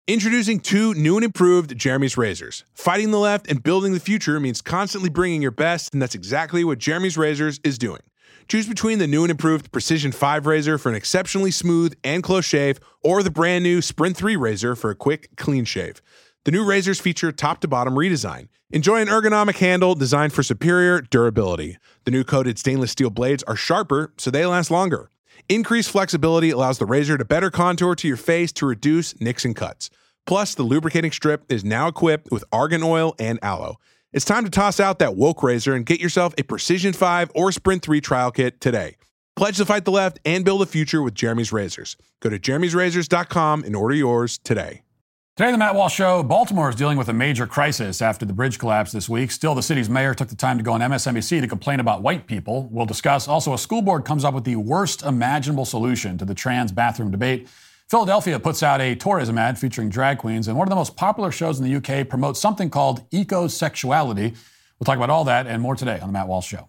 Introducing two new and improved Jeremy's razors. Fighting the left and building the future means constantly bringing your best, and that's exactly what Jeremy's Razors is doing. Choose between the new and improved Precision 5 razor for an exceptionally smooth and close shave, or the brand new Sprint 3 razor for a quick, clean shave. The new razors feature top-to-bottom redesign. Enjoy an ergonomic handle designed for superior durability. The new coated stainless steel blades are sharper, so they last longer. Increased flexibility allows the razor to better contour to your face to reduce nicks and cuts. Plus, the lubricating strip is now equipped with argan oil and aloe. It's time to toss out that woke razor and get yourself a Precision 5 or Sprint 3 trial kit today. Pledge to fight the left and build a future with Jeremy's Razors. Go to jeremy'srazors.com and order yours today. Today on the Matt Walsh Show, Baltimore is dealing with a major crisis after the bridge collapse this week. Still, the city's mayor took the time to go on MSNBC to complain about white people. We'll discuss. Also, a school board comes up with the worst imaginable solution to the trans bathroom debate. Philadelphia puts out a tourism ad featuring drag queens, and one of the most popular shows in the UK promotes something called ecosexuality. We'll talk about all that and more today on the Matt Walsh Show.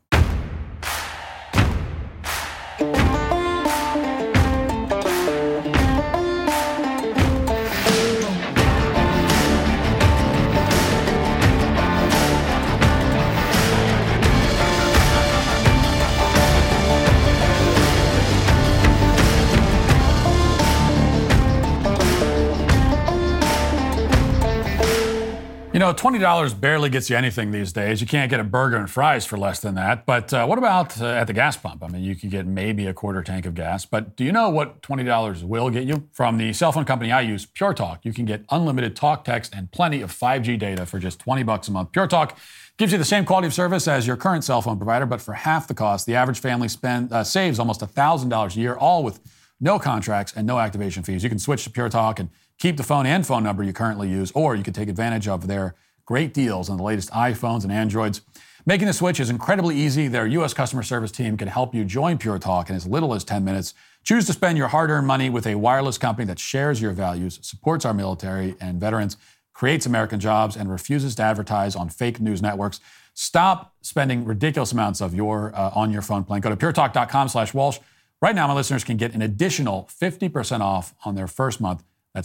You know, $20 barely gets you anything these days. You can't get a burger and fries for less than that. But what about at the gas pump? I mean, you can get maybe a quarter tank of gas. But do you know what $20 will get you? From the cell phone company I use, Pure Talk, you can get unlimited talk, text, and plenty of 5G data for just $20 a month. Pure Talk gives you the same quality of service as your current cell phone provider, but for half the cost. The average family saves almost $1,000 a year, all with no contracts and no activation fees. You can switch to Pure Talk and keep the phone and phone number you currently use, or you can take advantage of their great deals on the latest iPhones and Androids. Making the switch is incredibly easy. Their U.S. customer service team can help you join Pure Talk in as little as 10 minutes. Choose to spend your hard-earned money with a wireless company that shares your values, supports our military and veterans, creates American jobs, and refuses to advertise on fake news networks. Stop spending ridiculous amounts of your on your phone plan. Go to puretalk.com/Walsh. Right now, my listeners can get an additional 50% off on their first month. That's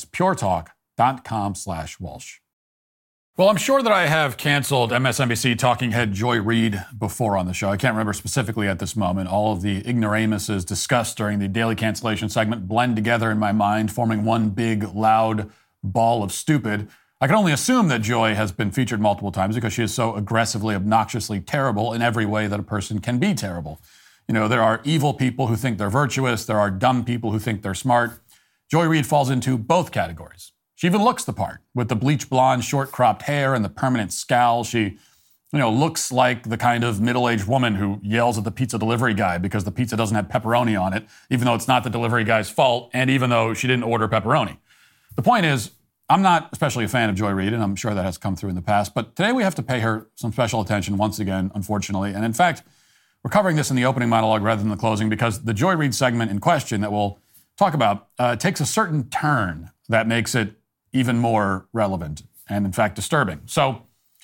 puretalk.com/Walsh. Well, I'm sure that I have canceled MSNBC talking head Joy Reid before on the show. I can't remember specifically at this moment. All of the ignoramuses discussed during the daily cancellation segment blend together in my mind, forming one big, loud ball of stupid. I can only assume that Joy has been featured multiple times because she is so aggressively, obnoxiously terrible in every way that a person can be terrible. You know, there are evil people who think they're virtuous. There are dumb people who think they're smart. Joy Reid falls into both categories. She even looks the part with the bleach blonde, short cropped hair and the permanent scowl. She, looks like the kind of middle-aged woman who yells at the pizza delivery guy because the pizza doesn't have pepperoni on it, even though it's not the delivery guy's fault, and even though she didn't order pepperoni. The point is, I'm not especially a fan of Joy Reid, and I'm sure that has come through in the past, but today we have to pay her some special attention once again, unfortunately. And in fact, we're covering this in the opening monologue rather than the closing because the Joy Reid segment in question that we'll talk about takes a certain turn that makes it even more relevant and, in fact, disturbing. So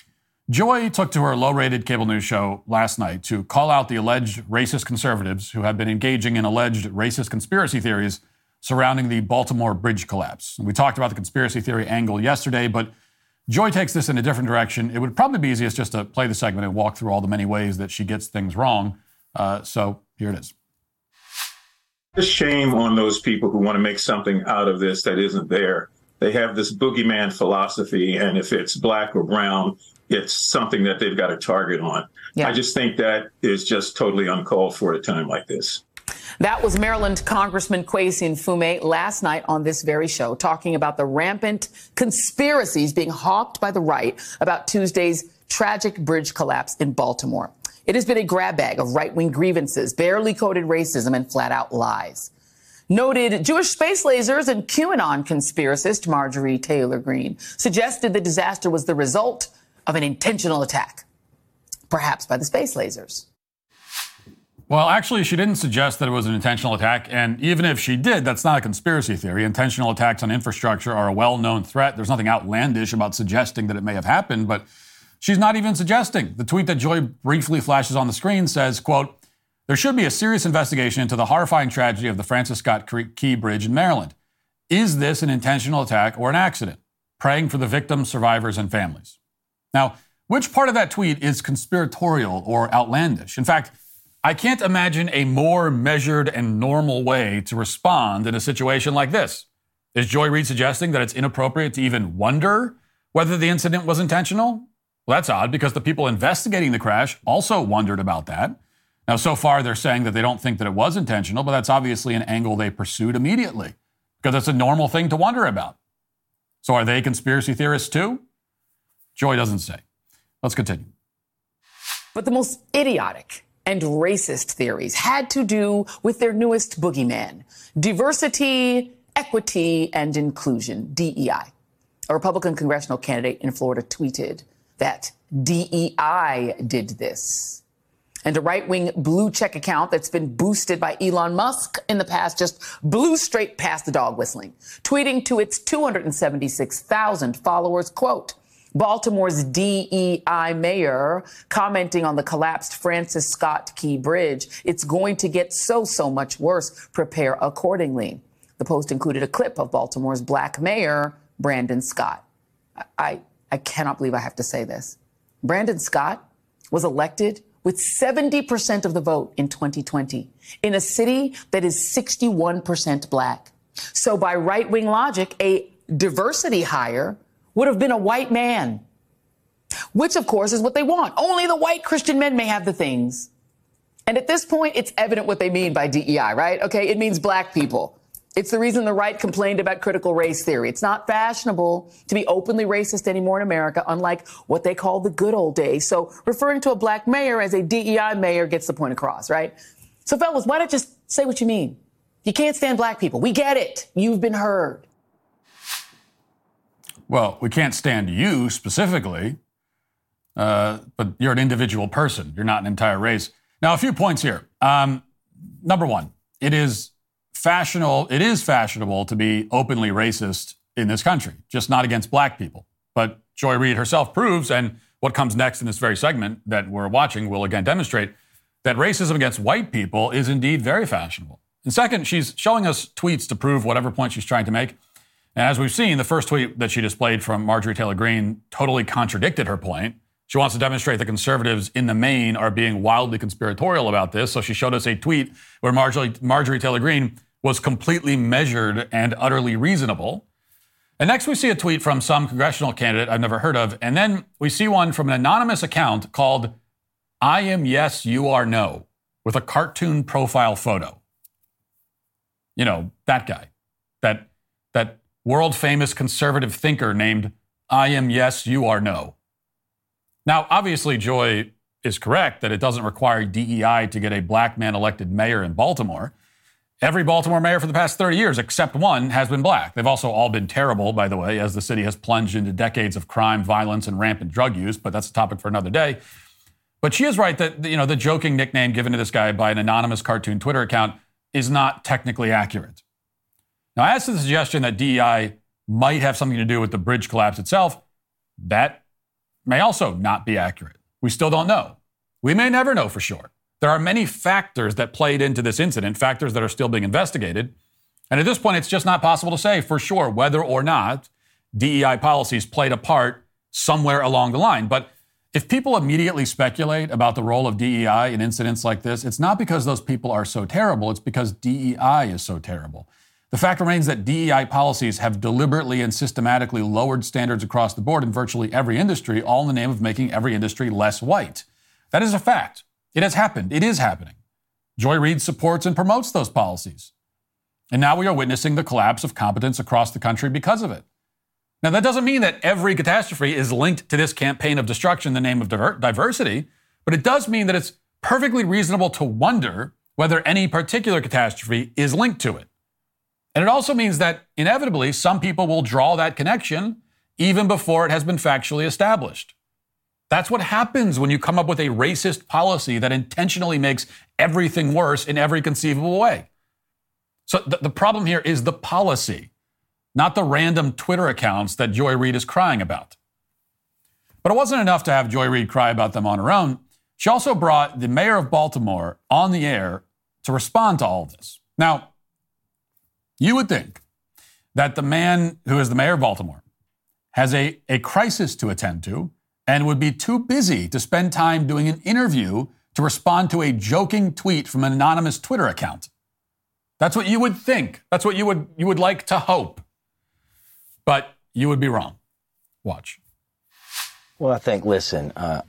Joy took to her low-rated cable news show last night to call out the alleged racist conservatives who have been engaging in alleged racist conspiracy theories surrounding the Baltimore bridge collapse. And we talked about the conspiracy theory angle yesterday, but Joy takes this in a different direction. It would probably be easiest just to play the segment and walk through all the many ways that she gets things wrong. So here it is. Shame on those people who want to make something out of this that isn't there. They have this boogeyman philosophy, and if it's black or brown, it's something that they've got a target on. Yeah. I just think that is just totally uncalled for at a time like this. That was Maryland Congressman Kweisi Mfume last night on this very show, talking about the rampant conspiracies being hawked by the right about Tuesday's tragic bridge collapse in Baltimore. It has been a grab bag of right-wing grievances, barely coded racism, and flat-out lies. Noted Jewish space lasers and QAnon conspiracist Marjorie Taylor Greene suggested the disaster was the result of an intentional attack, perhaps by the space lasers. Well, actually, she didn't suggest that it was an intentional attack. And even if she did, that's not a conspiracy theory. Intentional attacks on infrastructure are a well-known threat. There's nothing outlandish about suggesting that it may have happened, but she's not even suggesting. The tweet that Joy briefly flashes on the screen says, quote, "There should be a serious investigation into the horrifying tragedy of the Francis Scott Key Bridge in Maryland. Is this an intentional attack or an accident? Praying for the victims, survivors, and families. Now, which part of that tweet is conspiratorial or outlandish? In fact, I can't imagine a more measured and normal way to respond in a situation like this. Is Joy Reid suggesting that it's inappropriate to even wonder whether the incident was intentional? Well, that's odd because the people investigating the crash also wondered about that. Now, so far, they're saying that they don't think that it was intentional, but that's obviously an angle they pursued immediately because it's a normal thing to wonder about. So are they conspiracy theorists too? Joy doesn't say. Let's continue. But the most idiotic and racist theories had to do with their newest boogeyman, diversity, equity, and inclusion, DEI. A Republican congressional candidate in Florida tweeted that DEI did this. And a right-wing blue check account that's been boosted by Elon Musk in the past just blew straight past the dog whistling, tweeting to its 276,000 followers, quote, Baltimore's DEI mayor commenting on the collapsed Francis Scott Key Bridge. It's going to get so much worse. Prepare accordingly. The post included a clip of Baltimore's black mayor, Brandon Scott. I cannot believe I have to say this. Brandon Scott was elected with 70% of the vote in 2020 in a city that is 61% black. So by right-wing logic, a diversity hire would have been a white man, which, of course, is what they want. Only the white Christian men may have the things. And at this point, it's evident what they mean by DEI, right? Okay, it means black people. It's the reason the right complained about critical race theory. It's not fashionable to be openly racist anymore in America, unlike what they call the good old days. So referring to a black mayor as a DEI mayor gets the point across, right? So, fellas, why not just say what you mean? You can't stand black people. We get it. You've been heard. Well, we can't stand you specifically, but you're an individual person. You're not an entire race. Now, a few points here. Number one, it is fashionable to be openly racist in this country, just not against black people. But Joy Reid herself proves, and what comes next in this very segment that we're watching will again demonstrate, that racism against white people is indeed very fashionable. And second, she's showing us tweets to prove whatever point she's trying to make. And as we've seen, the first tweet that she displayed from Marjorie Taylor Greene totally contradicted her point. She wants to demonstrate that conservatives in the main are being wildly conspiratorial about this. So she showed us a tweet where Marjorie Taylor Greene was completely measured and utterly reasonable. And next we see a tweet from some congressional candidate I've never heard of. And then we see one from an anonymous account called I am yes, you are no, with a cartoon profile photo. You know, that guy, that world famous conservative thinker named I am yes, you are no. Now, obviously, Joy is correct that it doesn't require DEI to get a black man elected mayor in Baltimore. Every Baltimore mayor for the past 30 years, except one, has been black. They've also all been terrible, by the way, as the city has plunged into decades of crime, violence, and rampant drug use, but that's a topic for another day. But she is right that, you know, the joking nickname given to this guy by an anonymous cartoon Twitter account is not technically accurate. Now, as to the suggestion that DEI might have something to do with the bridge collapse itself, that may also not be accurate. We still don't know. We may never know for sure. There are many factors that played into this incident, factors that are still being investigated. And at this point, it's just not possible to say for sure whether or not DEI policies played a part somewhere along the line. But if people immediately speculate about the role of DEI in incidents like this, it's not because those people are so terrible. It's because DEI is so terrible. The fact remains that DEI policies have deliberately and systematically lowered standards across the board in virtually every industry, all in the name of making every industry less white. That is a fact. It has happened. It is happening. Joy Reid supports and promotes those policies. And now we are witnessing the collapse of competence across the country because of it. Now, that doesn't mean that every catastrophe is linked to this campaign of destruction in the name of diversity, but it does mean that it's perfectly reasonable to wonder whether any particular catastrophe is linked to it. And it also means that, inevitably, some people will draw that connection even before it has been factually established. That's what happens when you come up with a racist policy that intentionally makes everything worse in every conceivable way. So the problem here is the policy, not the random Twitter accounts that Joy Reid is crying about. But it wasn't enough to have Joy Reid cry about them on her own. She also brought the mayor of Baltimore on the air to respond to all of this. Now, you would think that the man who is the mayor of Baltimore has a crisis to attend to and would be too busy to spend time doing an interview to respond to a joking tweet from an anonymous Twitter account. That's what you would think. That's what you would like to hope. But you would be wrong. Watch. Well, I think, listen,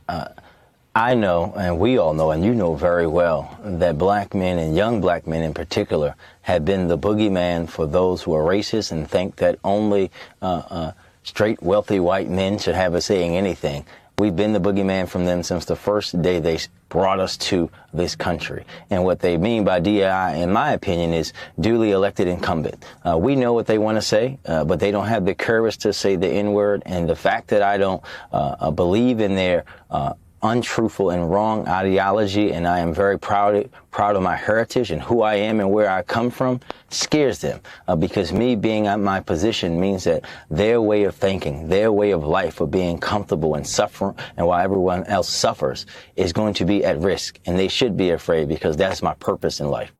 I know, and we all know, and you know very well, that black men and young black men in particular have been the boogeyman for those who are racist and think that only straight, wealthy white men should have a say in anything. We've been the boogeyman from them since the first day they brought us to this country. And what they mean by DEI, in my opinion, is duly elected incumbent. We know what they want to say, but they don't have the courage to say the N-word. And the fact that I don't believe in their untruthful and wrong ideology, and I am very proud of my heritage and who I am and where I come from, scares them. Because me being at my position means that their way of thinking, their way of life of being comfortable and suffering, and while everyone else suffers, is going to be at risk. And they should be afraid, because that's my purpose in life.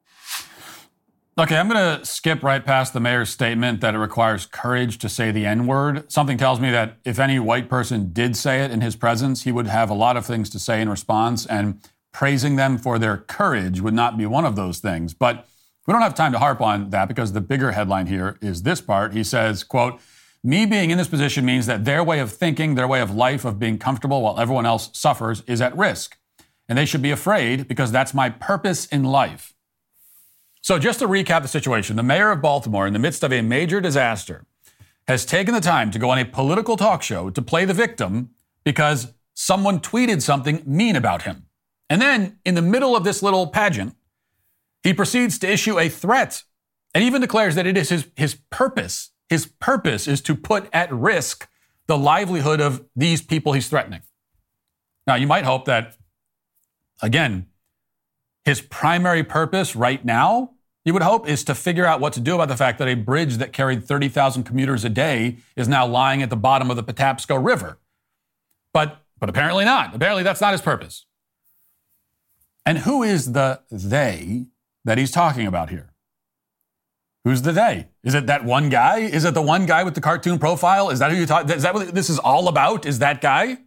Okay, I'm going to skip right past the mayor's statement that it requires courage to say the N-word. Something tells me that if any white person did say it in his presence, he would have a lot of things to say in response, and praising them for their courage would not be one of those things. But we don't have time to harp on that, because the bigger headline here is this part. He says, quote, "Me being in this position means that their way of thinking, their way of life, of being comfortable while everyone else suffers, is at risk. And they should be afraid, because that's my purpose in life." So just to recap the situation, the mayor of Baltimore, in the midst of a major disaster, has taken the time to go on a political talk show to play the victim because someone tweeted something mean about him. And then, in the middle of this little pageant, he proceeds to issue a threat and even declares that it is his purpose. His purpose is to put at risk the livelihood of these people he's threatening. Now, you might hope that, again, his primary purpose right now, you would hope, is to figure out what to do about the fact that a bridge that carried 30,000 commuters a day is now lying at the bottom of the Patapsco River. But apparently not. Apparently that's not his purpose. And who is the they that he's talking about here? Who's the they? Is it that one guy? Is it the one guy with the cartoon profile? Is that who you talk? Is that what this is all about? Is that guy?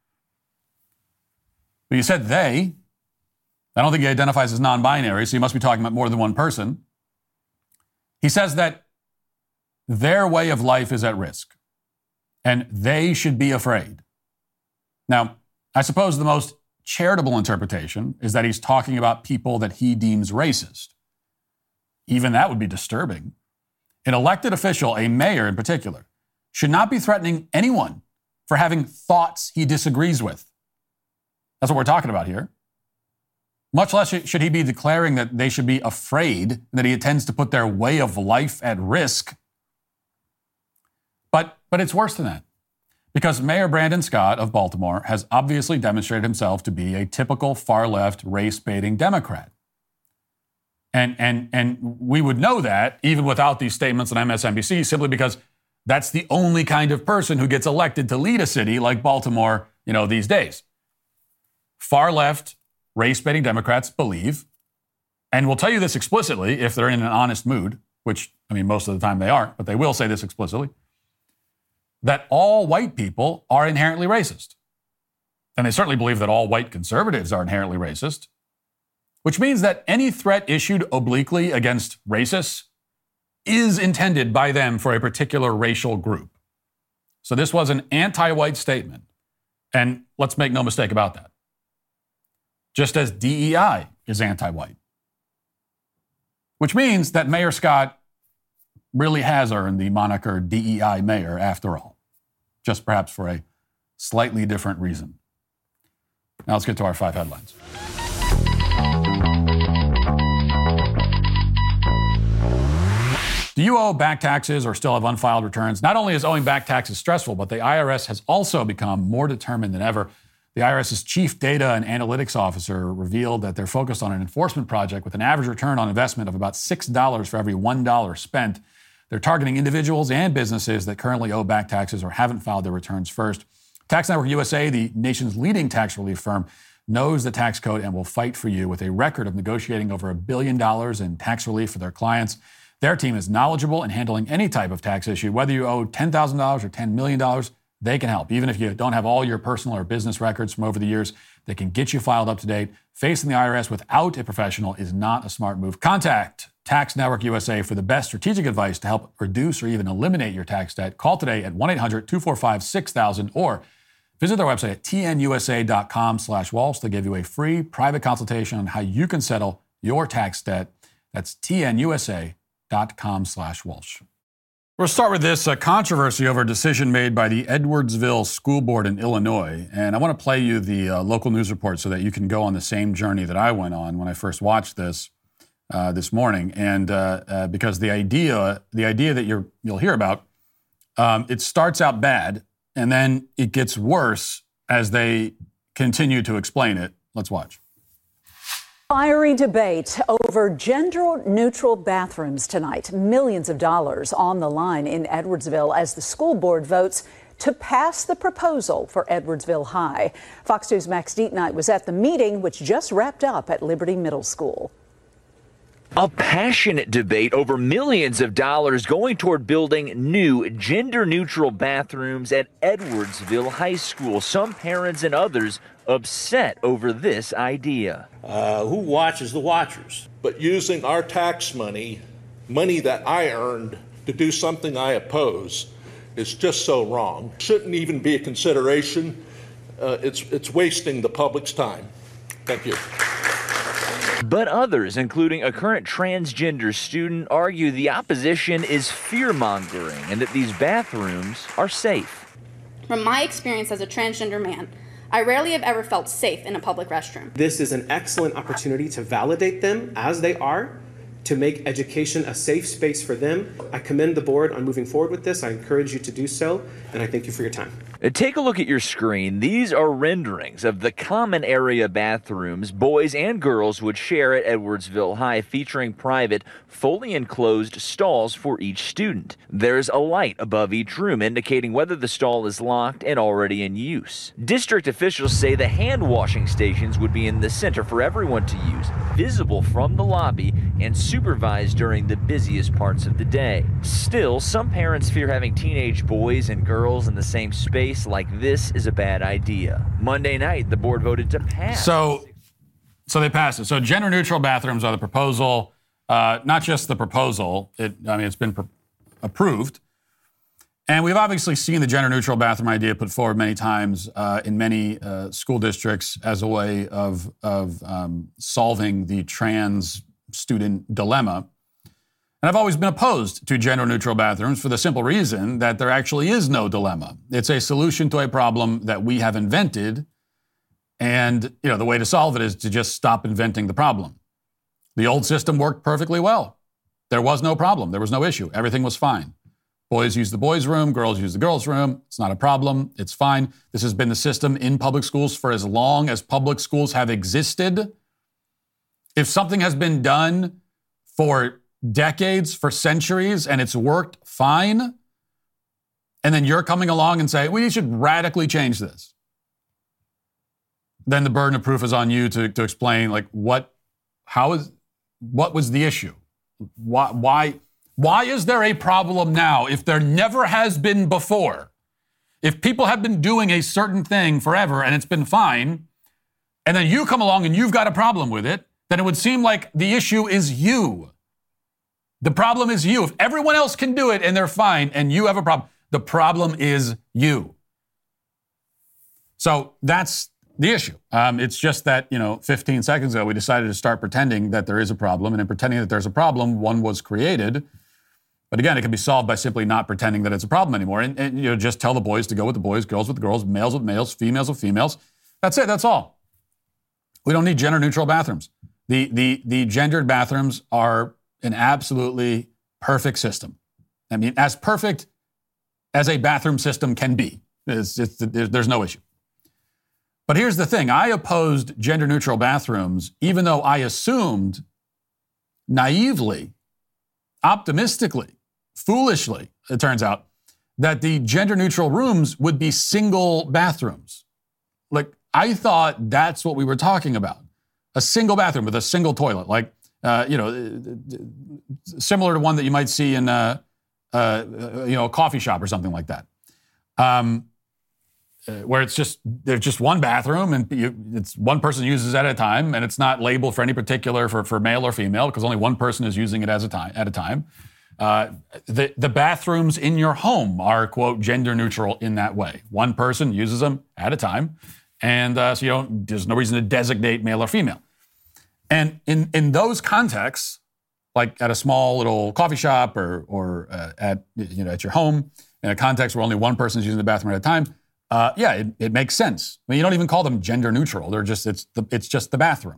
But you said they. I don't think he identifies as non-binary, so he must be talking about more than one person. He says that their way of life is at risk, and they should be afraid. Now, I suppose the most charitable interpretation is that he's talking about people that he deems racist. Even that would be disturbing. An elected official, a mayor in particular, should not be threatening anyone for having thoughts he disagrees with. That's what we're talking about here. Much less should he be declaring that they should be afraid, that he intends to put their way of life at risk. But it's worse than that, because Mayor Brandon Scott of Baltimore has obviously demonstrated himself to be a typical far-left, race-baiting Democrat. And we would know that even without these statements on MSNBC, simply because that's the only kind of person who gets elected to lead a city like Baltimore, these days. Far-left, race-baiting Democrats believe, and will tell you this explicitly if they're in an honest mood, which, most of the time they aren't, but they will say this explicitly, that all white people are inherently racist. And they certainly believe that all white conservatives are inherently racist, which means that any threat issued obliquely against racists is intended by them for a particular racial group. So this was an anti-white statement, and let's make no mistake about that. Just as DEI is anti-white. Which means that Mayor Scott really has earned the moniker DEI mayor after all, just perhaps for a slightly different reason. Now let's get to our 5 headlines. Do you owe back taxes or still have unfiled returns? Not only is owing back taxes stressful, but the IRS has also become more determined than ever. The IRS's chief data and analytics officer revealed that they're focused on an enforcement project with an average return on investment of about $6 for every $1 spent. They're targeting individuals and businesses that currently owe back taxes or haven't filed their returns first. Tax Network USA, the nation's leading tax relief firm, knows the tax code and will fight for you with a record of negotiating over $1 billion in tax relief for their clients. Their team is knowledgeable in handling any type of tax issue. Whether you owe $10,000 or $10 million, they can help. Even if you don't have all your personal or business records from over the years, they can get you filed up to date. Facing the IRS without a professional is not a smart move. Contact Tax Network USA for the best strategic advice to help reduce or even eliminate your tax debt. Call today at 1-800-245-6000 or visit their website at tnusa.com/Walsh. They'll give you a free private consultation on how you can settle your tax debt. That's tnusa.com/Walsh. We'll start with this controversy over a decision made by the Edwardsville School Board in Illinois. And I want to play you the local news report so that you can go on the same journey that I went on when I first watched this morning. And because the idea that you'll hear about, it starts out bad and then it gets worse as they continue to explain it. Let's watch. Fiery debate over gender-neutral bathrooms tonight. Millions of dollars on the line in Edwardsville as the school board votes to pass the proposal for Edwardsville High. Fox News' Max Dietnight was at the meeting, which just wrapped up at Liberty Middle School. A passionate debate over millions of dollars going toward building new gender-neutral bathrooms at Edwardsville High School. Some parents and others upset over this idea. Who watches the watchers? But using our tax money that I earned, to do something I oppose is just so wrong. Shouldn't even be a consideration. It's wasting the public's time. Thank you. But others, including a current transgender student, argue the opposition is fear-mongering and that these bathrooms are safe. From my experience as a transgender man, I rarely have ever felt safe in a public restroom. This is an excellent opportunity to validate them as they are, to make education a safe space for them. I commend the board on moving forward with this. I encourage you to do so, and I thank you for your time. Take a look at your screen. These are renderings of the common area bathrooms boys and girls would share at Edwardsville High, featuring private, fully enclosed stalls for each student. There's a light above each room indicating whether the stall is locked and already in use. District officials say the hand washing stations would be in the center for everyone to use, visible from the lobby and supervised during the busiest parts of the day. Still, some parents fear having teenage boys and girls in the same space like this is a bad idea. Monday night, the board voted to pass. So they passed it. So gender-neutral bathrooms are the proposal, not just the proposal. It's been approved. And we've obviously seen the gender-neutral bathroom idea put forward many times in many school districts as a way of solving the trans student dilemma. And I've always been opposed to gender-neutral bathrooms for the simple reason that there actually is no dilemma. It's a solution to a problem that we have invented, and the way to solve it is to just stop inventing the problem. The old system worked perfectly well. There was no problem. There was no issue. Everything was fine. Boys use the boys' room, girls use the girls' room. It's not a problem. It's fine. This has been the system in public schools for as long as public schools have existed. If something has been done for decades, for centuries, and it's worked fine, and then you're coming along and say, we should radically change this, then the burden of proof is on you to explain, what was the issue? Why is there a problem now if there never has been before? If people have been doing a certain thing forever and it's been fine, and then you come along and you've got a problem with it, then it would seem like the issue is you. The problem is you. If everyone else can do it and they're fine and you have a problem, the problem is you. So that's the issue. It's just that, 15 seconds ago, we decided to start pretending that there is a problem. And in pretending that there's a problem, one was created. But again, it can be solved by simply not pretending that it's a problem anymore. And just tell the boys to go with the boys, girls with the girls, males with males, females with females. That's it. That's all. We don't need gender-neutral bathrooms. The gendered bathrooms are an absolutely perfect system. I mean, as perfect as a bathroom system can be. There's no issue. But here's the thing. I opposed gender-neutral bathrooms, even though I assumed naively, optimistically, foolishly, it turns out, that the gender-neutral rooms would be single bathrooms. I thought that's what we were talking about. A single bathroom with a single toilet. similar to one that you might see in a coffee shop or something like that, where there's just one bathroom and it's one person uses it at a time, and it's not labeled for any particular for male or female because only one person is using it at a time. The bathrooms in your home are, quote, gender neutral in that way. One person uses them at a time, and so there's no reason to designate male or female. And in those contexts, like at a small little coffee shop or at your home, in a context where only one person is using the bathroom at a time, it makes sense. I mean, you don't even call them gender neutral. They're just it's just the bathroom.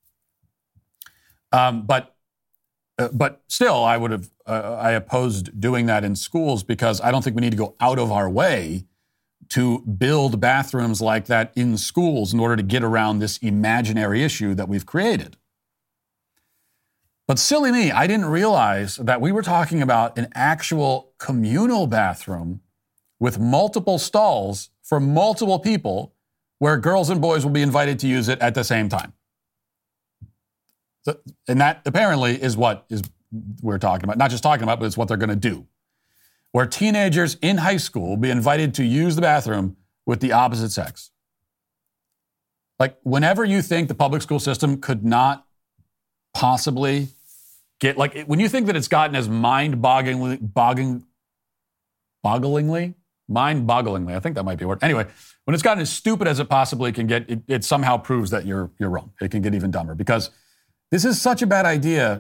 But still, I opposed doing that in schools because I don't think we need to go out of our way to build bathrooms like that in schools in order to get around this imaginary issue that we've created. But silly me, I didn't realize that we were talking about an actual communal bathroom with multiple stalls for multiple people where girls and boys will be invited to use it at the same time. And that apparently is what we're talking about. Not just talking about, but it's what they're going to do. Where teenagers in high school will be invited to use the bathroom with the opposite sex. Like, whenever you think the public school system could not possibly get, like, when you think that it's gotten as mind-bogglingly, I think that might be a word. Anyway, when it's gotten as stupid as it possibly can get, it somehow proves that you're wrong. It can get even dumber because this is such a bad idea.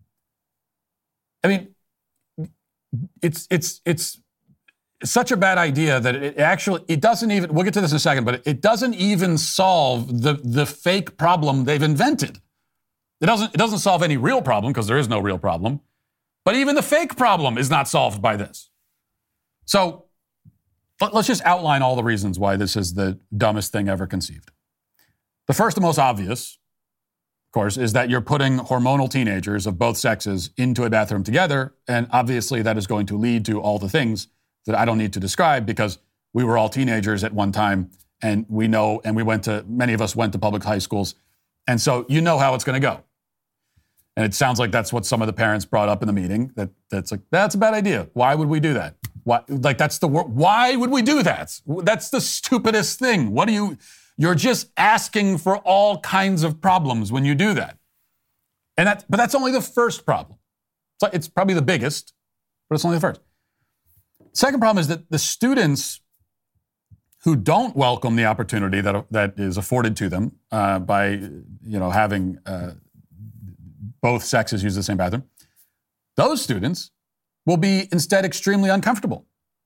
I mean, it's such a bad idea that it doesn't even, we'll get to this in a second, but it doesn't even solve the fake problem they've invented. It doesn't solve any real problem because there is no real problem, but even the fake problem is not solved by this. So let's just outline all the reasons why this is the dumbest thing ever conceived. The first and most obvious, of course, is that you're putting hormonal teenagers of both sexes into a bathroom together, and obviously that is going to lead to all the things that I don't need to describe because we were all teenagers at one time, and we know, and many of us went to public high schools, and so you know how it's going to go. And it sounds like that's what some of the parents brought up in the meeting, that's a bad idea. Why would we do that? Why would we do that? That's the stupidest thing. You're just asking for all kinds of problems when you do that. But that's only the first problem. So it's probably the biggest, but it's only the first. Second problem is that the students who don't welcome the opportunity that is afforded to them by having both sexes use the same bathroom, those students will be instead extremely uncomfortable.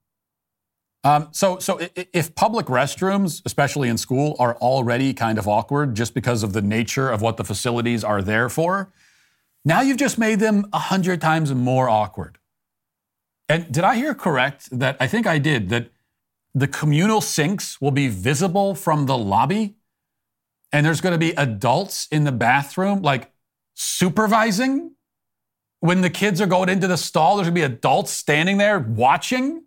So if public restrooms, especially in school, are already kind of awkward just because of the nature of what the facilities are there for, now you've just made them 100 times more awkward. And did I hear correct that I think I did, that the communal sinks will be visible from the lobby and there's going to be adults in the bathroom, like supervising? When the kids are going into the stall, there's going to be adults standing there watching?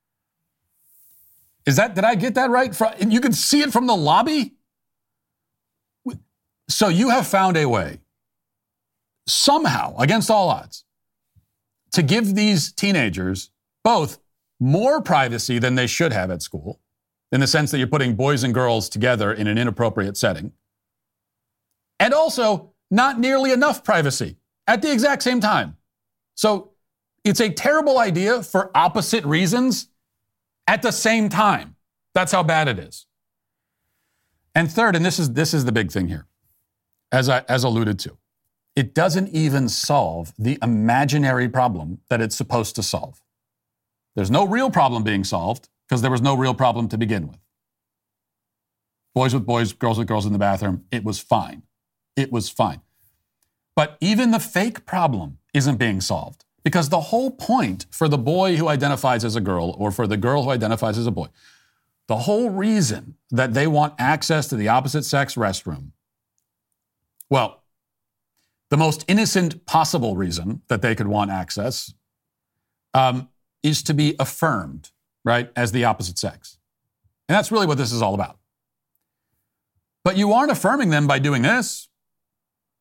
Did I get that right? And you can see it from the lobby? So you have found a way, somehow, against all odds, to give these teenagers both more privacy than they should have at school, in the sense that you're putting boys and girls together in an inappropriate setting, and also not nearly enough privacy at the exact same time. So it's a terrible idea for opposite reasons at the same time. That's how bad it is. And third, and this is the big thing here, as alluded to, it doesn't even solve the imaginary problem that it's supposed to solve. There's no real problem being solved because there was no real problem to begin with. Boys with boys, girls with girls in the bathroom, it was fine. It was fine. But even the fake problem isn't being solved because the whole point for the boy who identifies as a girl or for the girl who identifies as a boy, the whole reason that they want access to the opposite sex restroom, well, the most innocent possible reason that they could want access is to be affirmed, right, as the opposite sex. And that's really what this is all about. But you aren't affirming them by doing this.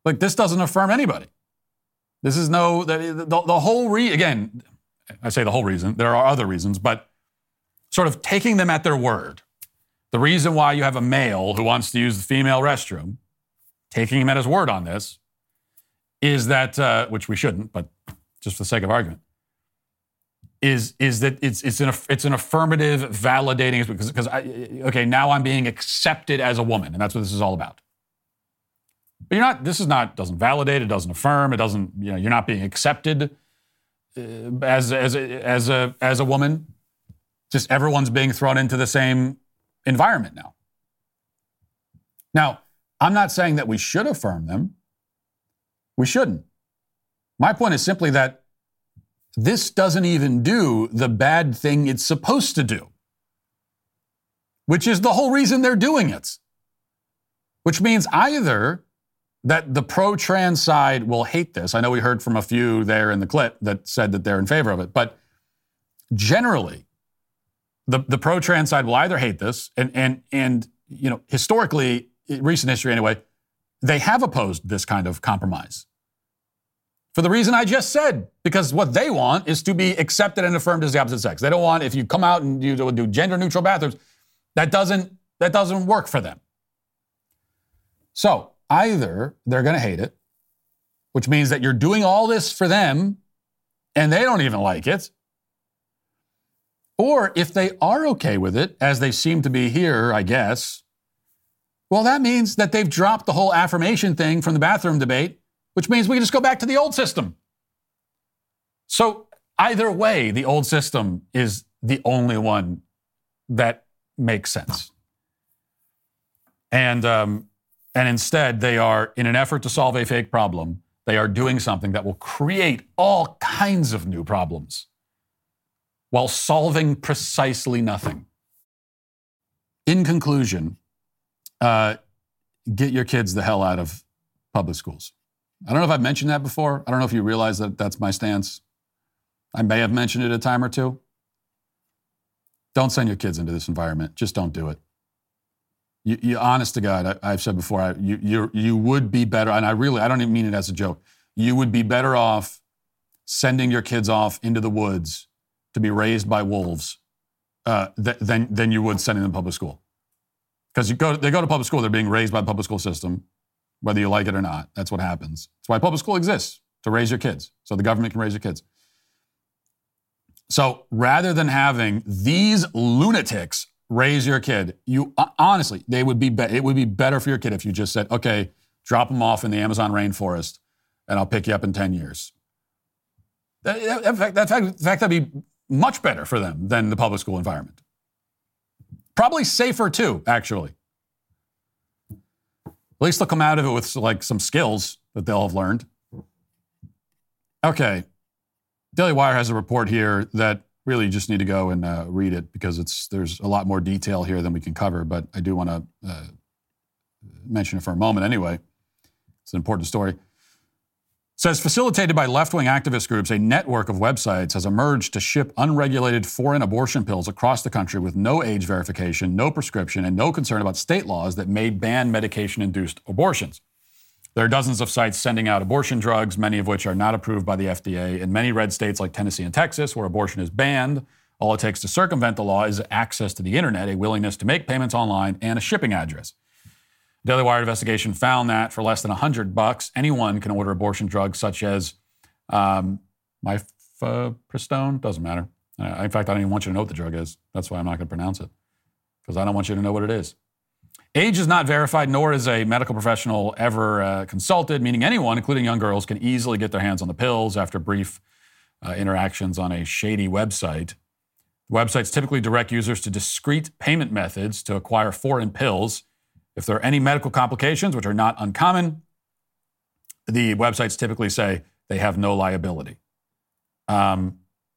Like, this doesn't affirm anybody. This is the whole again, I say the whole reason. There are other reasons, but sort of taking them at their word. The reason why you have a male who wants to use the female restroom, taking him at his word on this, is that, which we shouldn't, but just for the sake of argument, is that it's an affirmative validating, because okay, now I'm being accepted as a woman, and that's what this is all about. But doesn't validate, it doesn't affirm, it doesn't, you're not being accepted as a woman. Just everyone's being thrown into the same environment now. Now, I'm not saying that we should affirm them. We shouldn't. My point is simply that this doesn't even do the bad thing it's supposed to do, which is the whole reason they're doing it. Which means either that the pro-trans side will hate this. I know we heard from a few there in the clip that said that they're in favor of it, but generally, the pro-trans side will either hate this, and historically, recent history anyway, they have opposed this kind of compromise. For the reason I just said, because what they want is to be accepted and affirmed as the opposite sex. They don't want, if you come out and you do gender-neutral bathrooms, that doesn't work for them. So either they're going to hate it, which means that you're doing all this for them and they don't even like it. Or if they are okay with it, as they seem to be here, I guess, well, that means that they've dropped the whole affirmation thing from the bathroom debate, which means we can just go back to the old system. So either way, the old system is the only one that makes sense. And instead, they are, in an effort to solve a fake problem, they are doing something that will create all kinds of new problems while solving precisely nothing. In conclusion, get your kids the hell out of public schools. I don't know if I've mentioned that before. I don't know if you realize that that's my stance. I may have mentioned it a time or two. Don't send your kids into this environment. Just don't do it. You honest to God, I've said before, you would be better, and I don't even mean it as a joke. You would be better off sending your kids off into the woods to be raised by wolves than you would sending them to public school. Because they go to public school, they're being raised by the public school system, whether you like it or not. That's what happens. That's why public school exists, to raise your kids, so the government can raise your kids. So rather than having these lunatics raise your kid, honestly, it would be better for your kid if you just said, okay, drop them off in the Amazon rainforest, and I'll pick you up in 10 years. In fact, that'd be much better for them than the public school environment. Probably safer too, actually. At least they'll come out of it with like some skills that they'll have learned. Okay. Daily Wire has a report here that really you just need to go and read it because there's a lot more detail here than we can cover, but I do want to mention it for a moment anyway. It's an important story. It says, facilitated by left-wing activist groups, a network of websites has emerged to ship unregulated foreign abortion pills across the country with no age verification, no prescription, and no concern about state laws that may ban medication-induced abortions. There are dozens of sites sending out abortion drugs, many of which are not approved by the FDA. In many red states like Tennessee and Texas, where abortion is banned, all it takes to circumvent the law is access to the internet, a willingness to make payments online, and a shipping address. Daily Wire investigation found that for less than $100, anyone can order abortion drugs such as mifepristone. Doesn't matter. In fact, I don't even want you to know what the drug is. That's why I'm not going to pronounce it, because I don't want you to know what it is. Age is not verified, nor is a medical professional ever consulted, meaning anyone, including young girls, can easily get their hands on the pills after brief interactions on a shady website. Websites typically direct users to discrete payment methods to acquire foreign pills. If there are any medical complications, which are not uncommon, the websites typically say they have no liability. And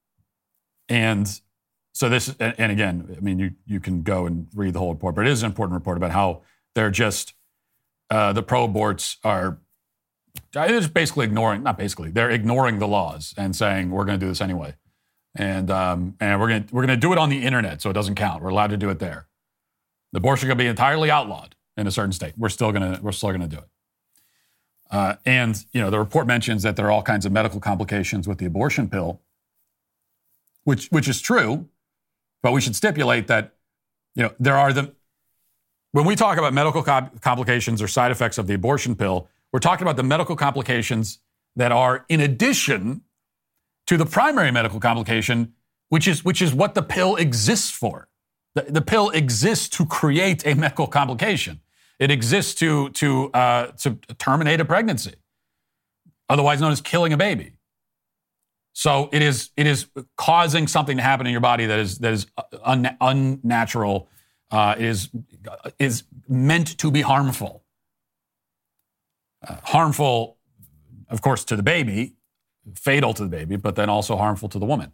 so this, and again, I mean, you can go and read the whole report, but it is an important report about how they're just, the pro-aborts are just basically they're ignoring the laws and saying, we're going to do this anyway. And we're going to do it on the internet, so it doesn't count. We're allowed to do it there. The abortion is going to be entirely outlawed in a certain state. We're still going to do it. And, the report mentions that there are all kinds of medical complications with the abortion pill, which is true, but we should stipulate that, there are when we talk about medical complications or side effects of the abortion pill, we're talking about the medical complications that are in addition to the primary medical complication, which is what the pill exists for. The pill exists to create a medical complication. It exists to terminate a pregnancy, otherwise known as killing a baby. So it is causing something to happen in your body that is unnatural. Is meant to be harmful. Harmful, of course, to the baby, fatal to the baby, but then also harmful to the woman.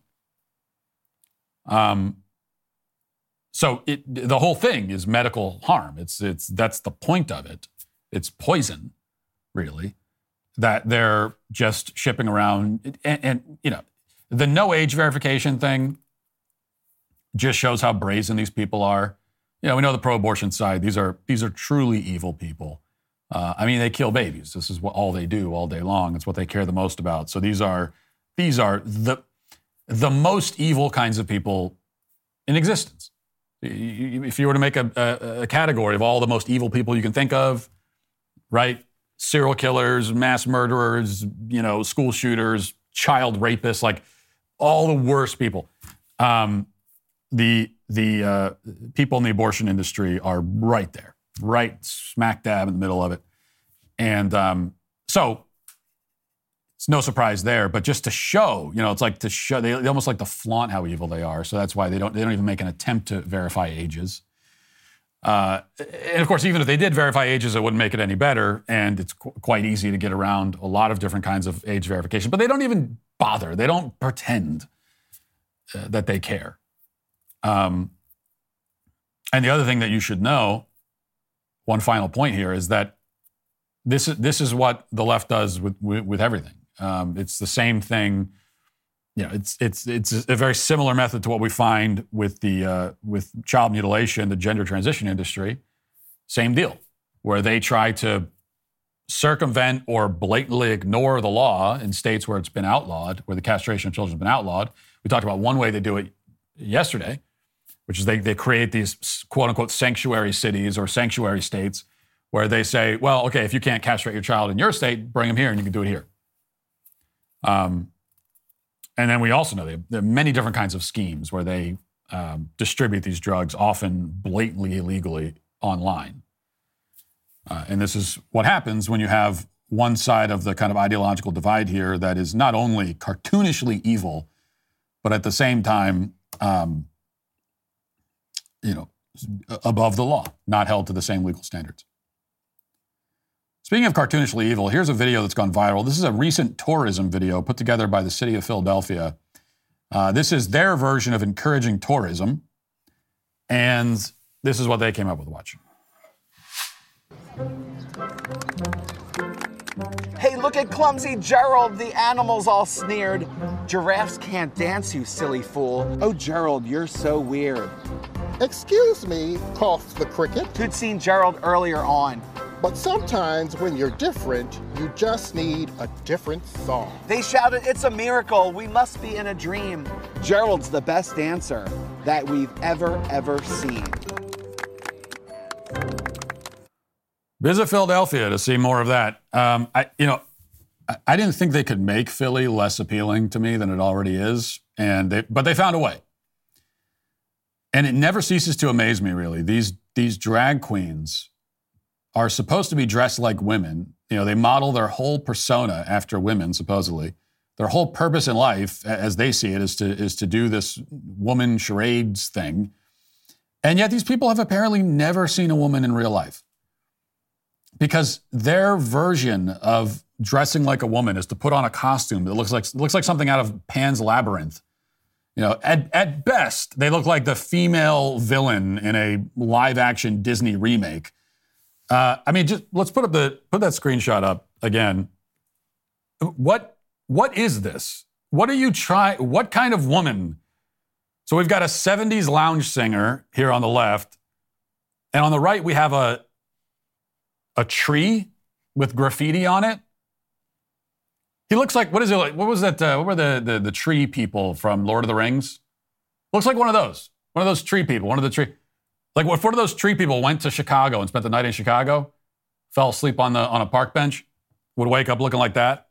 So the whole thing is medical harm. That's the point of it. It's poison, really, that they're just shipping around. And the no age verification thing just shows how brazen these people are. We know the pro-abortion side. These are truly evil people. They kill babies. This is all they do all day long. It's what they care the most about. So these are the most evil kinds of people in existence. If you were to make a category of all the most evil people you can think of, right? Serial killers, mass murderers, school shooters, child rapists, like all the worst people. The people in the abortion industry are right there, right smack dab in the middle of it. And so it's no surprise there, but just to show, it's like to show, they almost like to flaunt how evil they are. So that's why they don't even make an attempt to verify ages. And of course, even if they did verify ages, it wouldn't make it any better. And it's quite easy to get around a lot of different kinds of age verification, but they don't even bother. They don't pretend that they care. And the other thing that you should know, one final point here, is that this is what the left does with everything. It's the same thing. It's a very similar method to what we find with with child mutilation, the gender transition industry. Same deal, where they try to circumvent or blatantly ignore the law in states where it's been outlawed, where the castration of children has been outlawed. We talked about one way they do it yesterday, which is they create these quote-unquote sanctuary cities or sanctuary states where they say, well, okay, if you can't castrate your child in your state, bring them here and you can do it here. And then we also know there are many different kinds of schemes where they distribute these drugs, often blatantly illegally, online. And this is what happens when you have one side of the kind of ideological divide here that is not only cartoonishly evil, but at the same time, above the law, not held to the same legal standards. Speaking of cartoonishly evil, here's a video that's gone viral. This is a recent tourism video put together by the city of Philadelphia. This is their version of encouraging tourism, and this is what they came up with. Watch. Hey, look at clumsy Gerald. The animal's all sneered. Giraffes can't dance, you silly fool. Oh, Gerald, you're so weird. Excuse me, coughed the cricket. Who'd seen Gerald earlier on. But sometimes when you're different, you just need a different song. They shouted, it's a miracle. We must be in a dream. Gerald's the best dancer that we've ever seen. Visit Philadelphia to see more of that. I didn't think they could make Philly less appealing to me than it already is, but they found a way. And it never ceases to amaze me, really. These drag queens are supposed to be dressed like women. They model their whole persona after women, supposedly. Their whole purpose in life, as they see it, is to do this woman charades thing. And yet these people have apparently never seen a woman in real life. Because their version of dressing like a woman is to put on a costume that looks like something out of Pan's Labyrinth. At best, they look like the female villain in a live-action Disney remake. Just let's put that screenshot up again. What is this? What are you trying? What kind of woman? So we've got a 70s lounge singer here on the left, and on the right we have a tree with graffiti on it. He looks like, what is it like? What was that? What were the tree people from Lord of the Rings? Looks like one of those tree people, like if one of those tree people went to Chicago and spent the night in Chicago, fell asleep on a park bench, would wake up looking like that.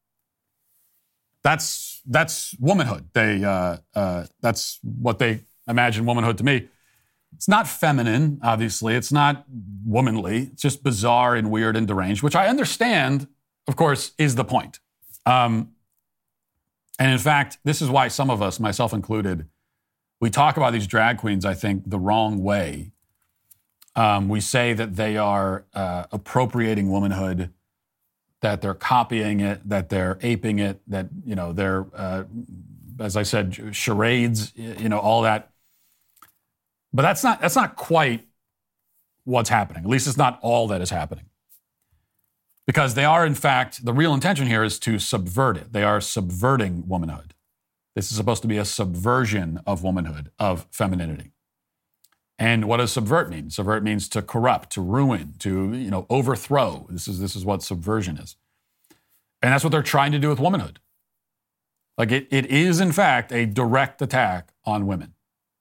That's womanhood. That's what they imagine womanhood to me. It's not feminine, obviously. It's not womanly. It's just bizarre and weird and deranged, which I understand, of course, is the point. And in fact, this is why some of us, myself included, we talk about these drag queens, I think, the wrong way. We say that they are appropriating womanhood, that they're copying it, that they're aping it, that, they're, as I said, charades, all that. But that's not quite what's happening. At least it's not all that is happening. Because they are, in fact, the real intention here is to subvert it. They are subverting womanhood. This is supposed to be a subversion of womanhood, of femininity. And what does subvert mean? Subvert means to corrupt, to ruin, to, overthrow. This is what subversion is. And that's what they're trying to do with womanhood. Like it is, in fact, a direct attack on women.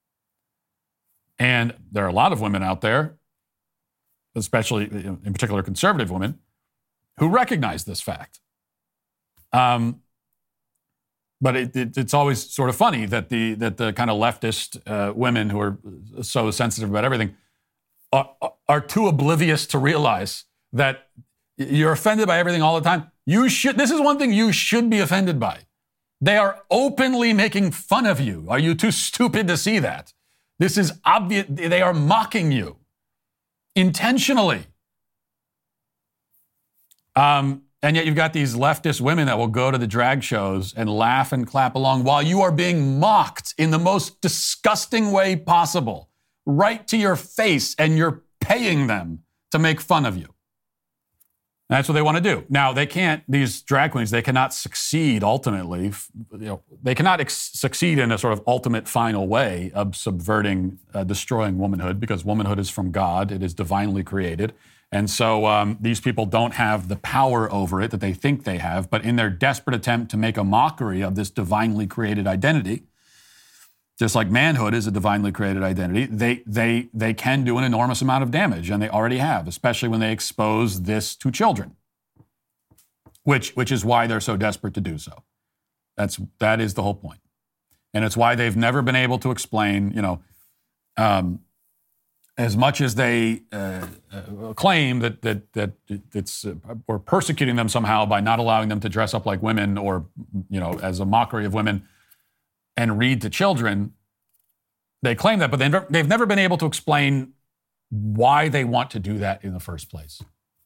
And there are a lot of women out there, especially in particular conservative women, who recognize this fact. But it's always sort of funny that the kind of leftist women who are so sensitive about everything are too oblivious to realize that you're offended by everything all the time. This is one thing you should be offended by. They are openly making fun of you. Are you too stupid to see that? This is obvious. They are mocking you intentionally. And yet you've got these leftist women that will go to the drag shows and laugh and clap along while you are being mocked in the most disgusting way possible, right to your face, and you're paying them to make fun of you. That's what they want to do. Now, these drag queens, they cannot succeed ultimately. They cannot succeed in a sort of ultimate final way of subverting, destroying womanhood, because womanhood is from God. It is divinely created. And so these people don't have the power over it that they think they have, but in their desperate attempt to make a mockery of this divinely created identity, just like manhood is a divinely created identity, they can do an enormous amount of damage, and they already have, especially when they expose this to children, which is why they're so desperate to do so. That is the whole point. And it's why they've never been able to explain, as much as they claim that it's we're persecuting them somehow by not allowing them to dress up like women or, as a mockery of women and read to children, they claim that, but they've never been able to explain why they want to do that in the first place.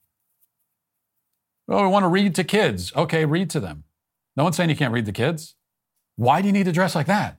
Oh, we want to read to kids. Okay, read to them. No one's saying you can't read to kids. Why do you need to dress like that?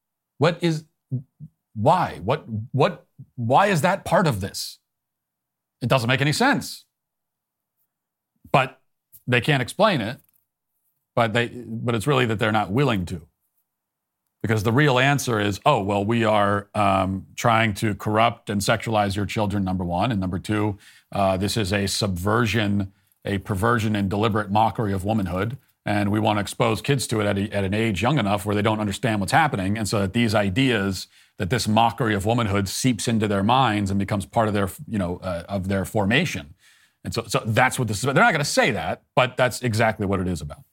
Why? Why is that part of this? It doesn't make any sense. But they can't explain it. But it's really that they're not willing to. Because the real answer is, we are trying to corrupt and sexualize your children, number one. And number two, this is a subversion, a perversion and deliberate mockery of womanhood. And we want to expose kids to it at an age young enough where they don't understand what's happening. And so that these ideas, that this mockery of womanhood seeps into their minds and becomes part of their, of their formation. And so that's what this is about. They're not going to say that, but that's exactly what it is about.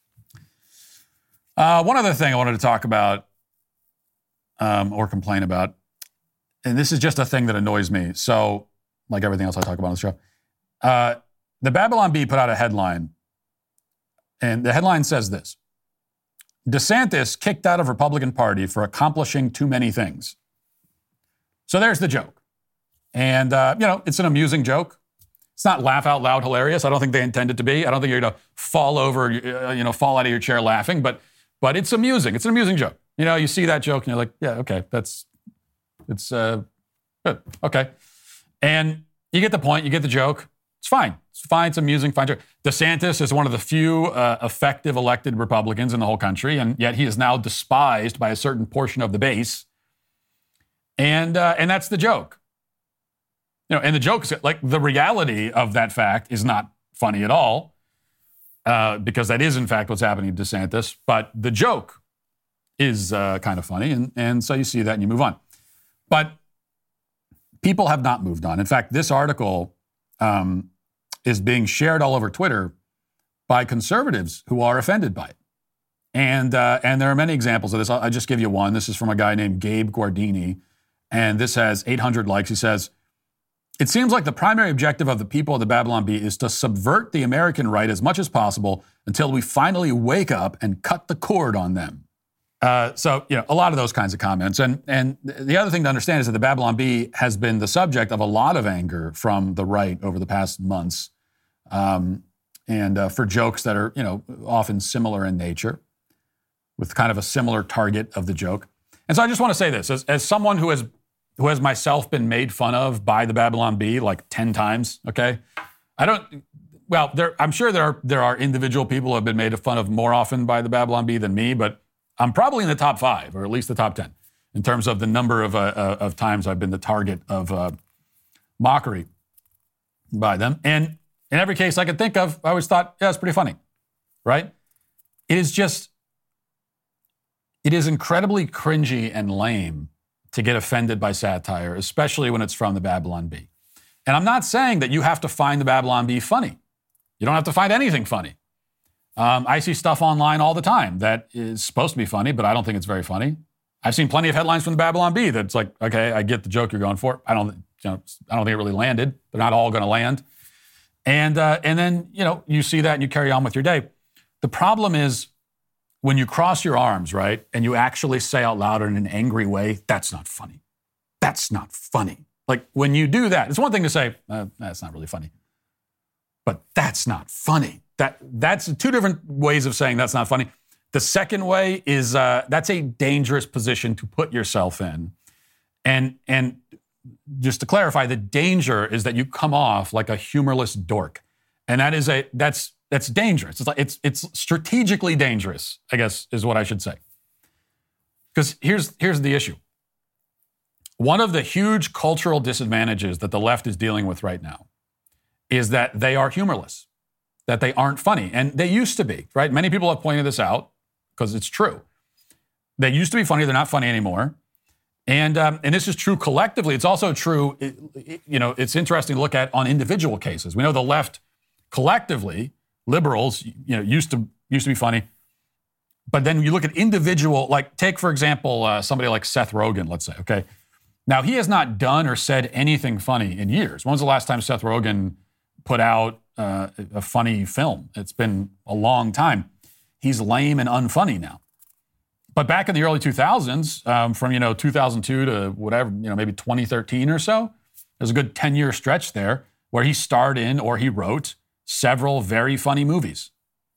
One other thing I wanted to talk about or complain about, and this is just a thing that annoys me. So, like everything else I talk about on the show, the Babylon Bee put out a headline, and the headline says this: DeSantis kicked out of Republican Party for accomplishing too many things. So there's the joke. And, it's an amusing joke. It's not laugh out loud hilarious. I don't think they intend it to be. I don't think you're going to fall over, fall out of your chair laughing, but it's amusing. It's an amusing joke. You see that joke and you're like, yeah, okay, it's good. Okay. And you get the point. You get the joke. It's fine. It's fine. It's amusing. Fine joke. DeSantis is one of the few effective elected Republicans in the whole country, and yet he is now despised by a certain portion of the base. And that's the joke. And the joke is like the reality of that fact is not funny at all. because that is, in fact, what's happening to DeSantis. But the joke is kind of funny, and so you see that and you move on. But people have not moved on. In fact, this article is being shared all over Twitter by conservatives who are offended by it. And there are many examples of this. I'll just give you one. This is from a guy named Gabe Guardini, and this has 800 likes. He says, "It seems like the primary objective of the people of the Babylon Bee is to subvert the American right as much as possible until we finally wake up and cut the cord on them." So, a lot of those kinds of comments. And the other thing to understand is that the Babylon Bee has been the subject of a lot of anger from the right over the past months, and for jokes that are, often similar in nature, with kind of a similar target of the joke. And so I just want to say this, as someone who has myself been made fun of by the Babylon Bee like 10 times, okay? I'm sure there are individual people who have been made fun of more often by the Babylon Bee than me, but I'm probably in the top 5, or at least the top 10, in terms of the number of times I've been the target of mockery by them. And in every case I could think of, I always thought, yeah, it's pretty funny, right? It is incredibly cringy and lame to get offended by satire, especially when it's from the Babylon Bee. And I'm not saying that you have to find the Babylon Bee funny. You don't have to find anything funny. I see stuff online all the time that is supposed to be funny, but I don't think it's very funny. I've seen plenty of headlines from the Babylon Bee that's like, okay, I get the joke you're going for. I don't think it really landed. They're not all going to land. And then, you see that and you carry on with your day. The problem is when you cross your arms, right, and you actually say out loud in an angry way, that's not funny. That's not funny. Like when you do that, it's one thing to say, that's not really funny. But that's not funny. That's 2 different ways of saying that's not funny. The second way is that's a dangerous position to put yourself in. And just to clarify, the danger is that you come off like a humorless dork. And that's dangerous. It's strategically dangerous, I guess, is what I should say. Because here's the issue. One of the huge cultural disadvantages that the left is dealing with right now is that they are humorless, that they aren't funny. And they used to be, right? Many people have pointed this out because it's true. They used to be funny. They're not funny anymore. And this is true collectively. It's also true, it's interesting to look at on individual cases. We know the left collectively, liberals, used to be funny. But then you look at individual, like take, for example, somebody like Seth Rogen, let's say, okay? Now, he has not done or said anything funny in years. When was the last time Seth Rogen put out a funny film? It's been a long time. He's lame and unfunny now. But back in the early 2000s, from 2002 to whatever, maybe 2013 or so, there's a good 10-year stretch there where he starred in or he wrote several very funny movies.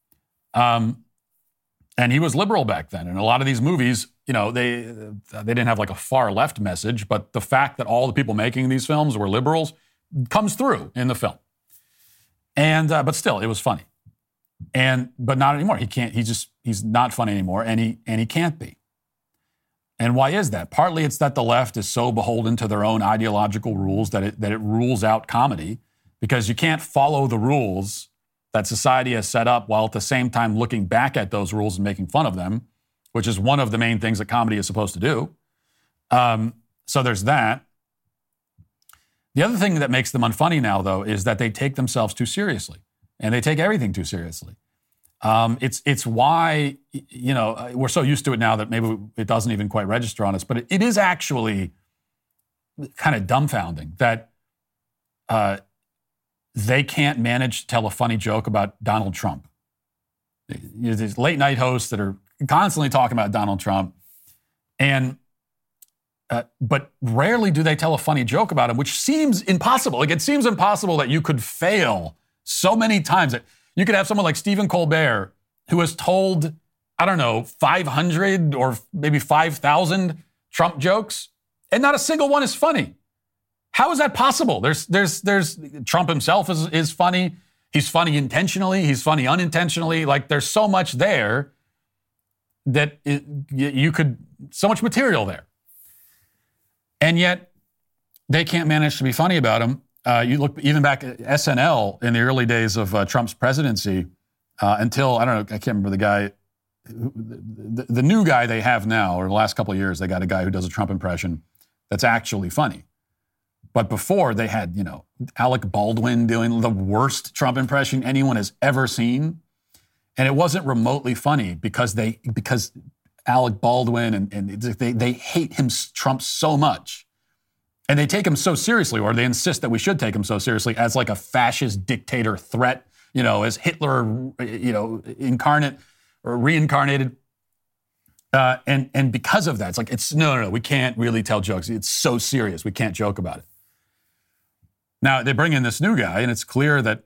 And he was liberal back then. And a lot of these movies, they didn't have like a far left message, but the fact that all the people making these films were liberals comes through in the film. And but still, it was funny. But not anymore. He's not funny anymore, and he can't be. And why is that? Partly it's that the left is so beholden to their own ideological rules that it rules out comedy, because you can't follow the rules that society has set up while at the same time looking back at those rules and making fun of them, which is one of the main things that comedy is supposed to do. So there's that. The other thing that makes them unfunny now, though, is that they take themselves too seriously, and they take everything too seriously. It's why, we're so used to it now that maybe it doesn't even quite register on us, but it is actually kind of dumbfounding that they can't manage to tell a funny joke about Donald Trump. These late night hosts that are constantly talking about Donald Trump, but rarely do they tell a funny joke about him, which seems impossible. Like, it seems impossible that you could fail so many times. That you could have someone like Stephen Colbert, who has told, 500 or maybe 5,000 Trump jokes, and not a single one is funny. How is that possible? There's Trump himself is funny. He's funny intentionally. He's funny unintentionally. Like, there's so much there that so much material there. And yet, they can't manage to be funny about him. You look even back at SNL in the early days of Trump's presidency. until, I don't know, I can't remember the guy, the new guy they have now, or the last couple of years, they got a guy who does a Trump impression that's actually funny. But before, they had, Alec Baldwin doing the worst Trump impression anyone has ever seen. And it wasn't remotely funny because Alec Baldwin and they hate Trump so much. And they take him so seriously, or they insist that we should take him so seriously as like a fascist dictator threat, as Hitler, incarnate or reincarnated. And because of that, it's like, no, we can't really tell jokes. It's so serious. We can't joke about it. Now, they bring in this new guy, and it's clear that,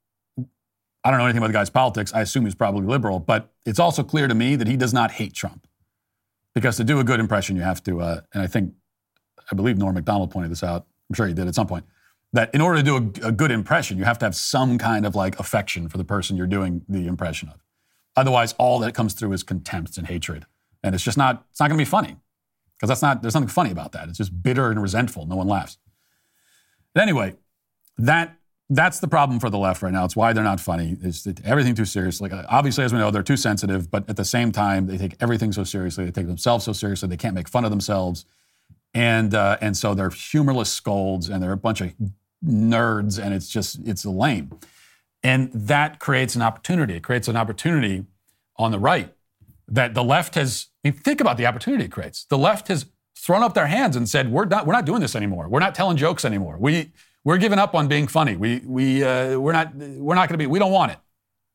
I don't know anything about the guy's politics. I assume he's probably liberal, but it's also clear to me that he does not hate Trump. Because to do a good impression, you have to, and I believe Norm Macdonald pointed this out, I'm sure he did at some point, that in order to do a good impression, you have to have some kind of affection for the person you're doing the impression of. Otherwise, all that comes through is contempt and hatred. And it's not going to be funny. Because there's nothing funny about that. It's just bitter and resentful. No one laughs. But anyway, that's the problem for the left right now. It's why they're not funny. It's everything too seriously. Obviously, as we know, they're too sensitive, but at the same time, they take everything so seriously. They take themselves so seriously. They can't make fun of themselves. And so they're humorless scolds, and they're a bunch of nerds, and it's lame. And that creates an opportunity. It creates an opportunity on the right that the left has, think about the opportunity it creates. The left has thrown up their hands and said, we're not doing this anymore. We're not telling jokes anymore. We're giving up on being funny. We're not going to be, we don't want it.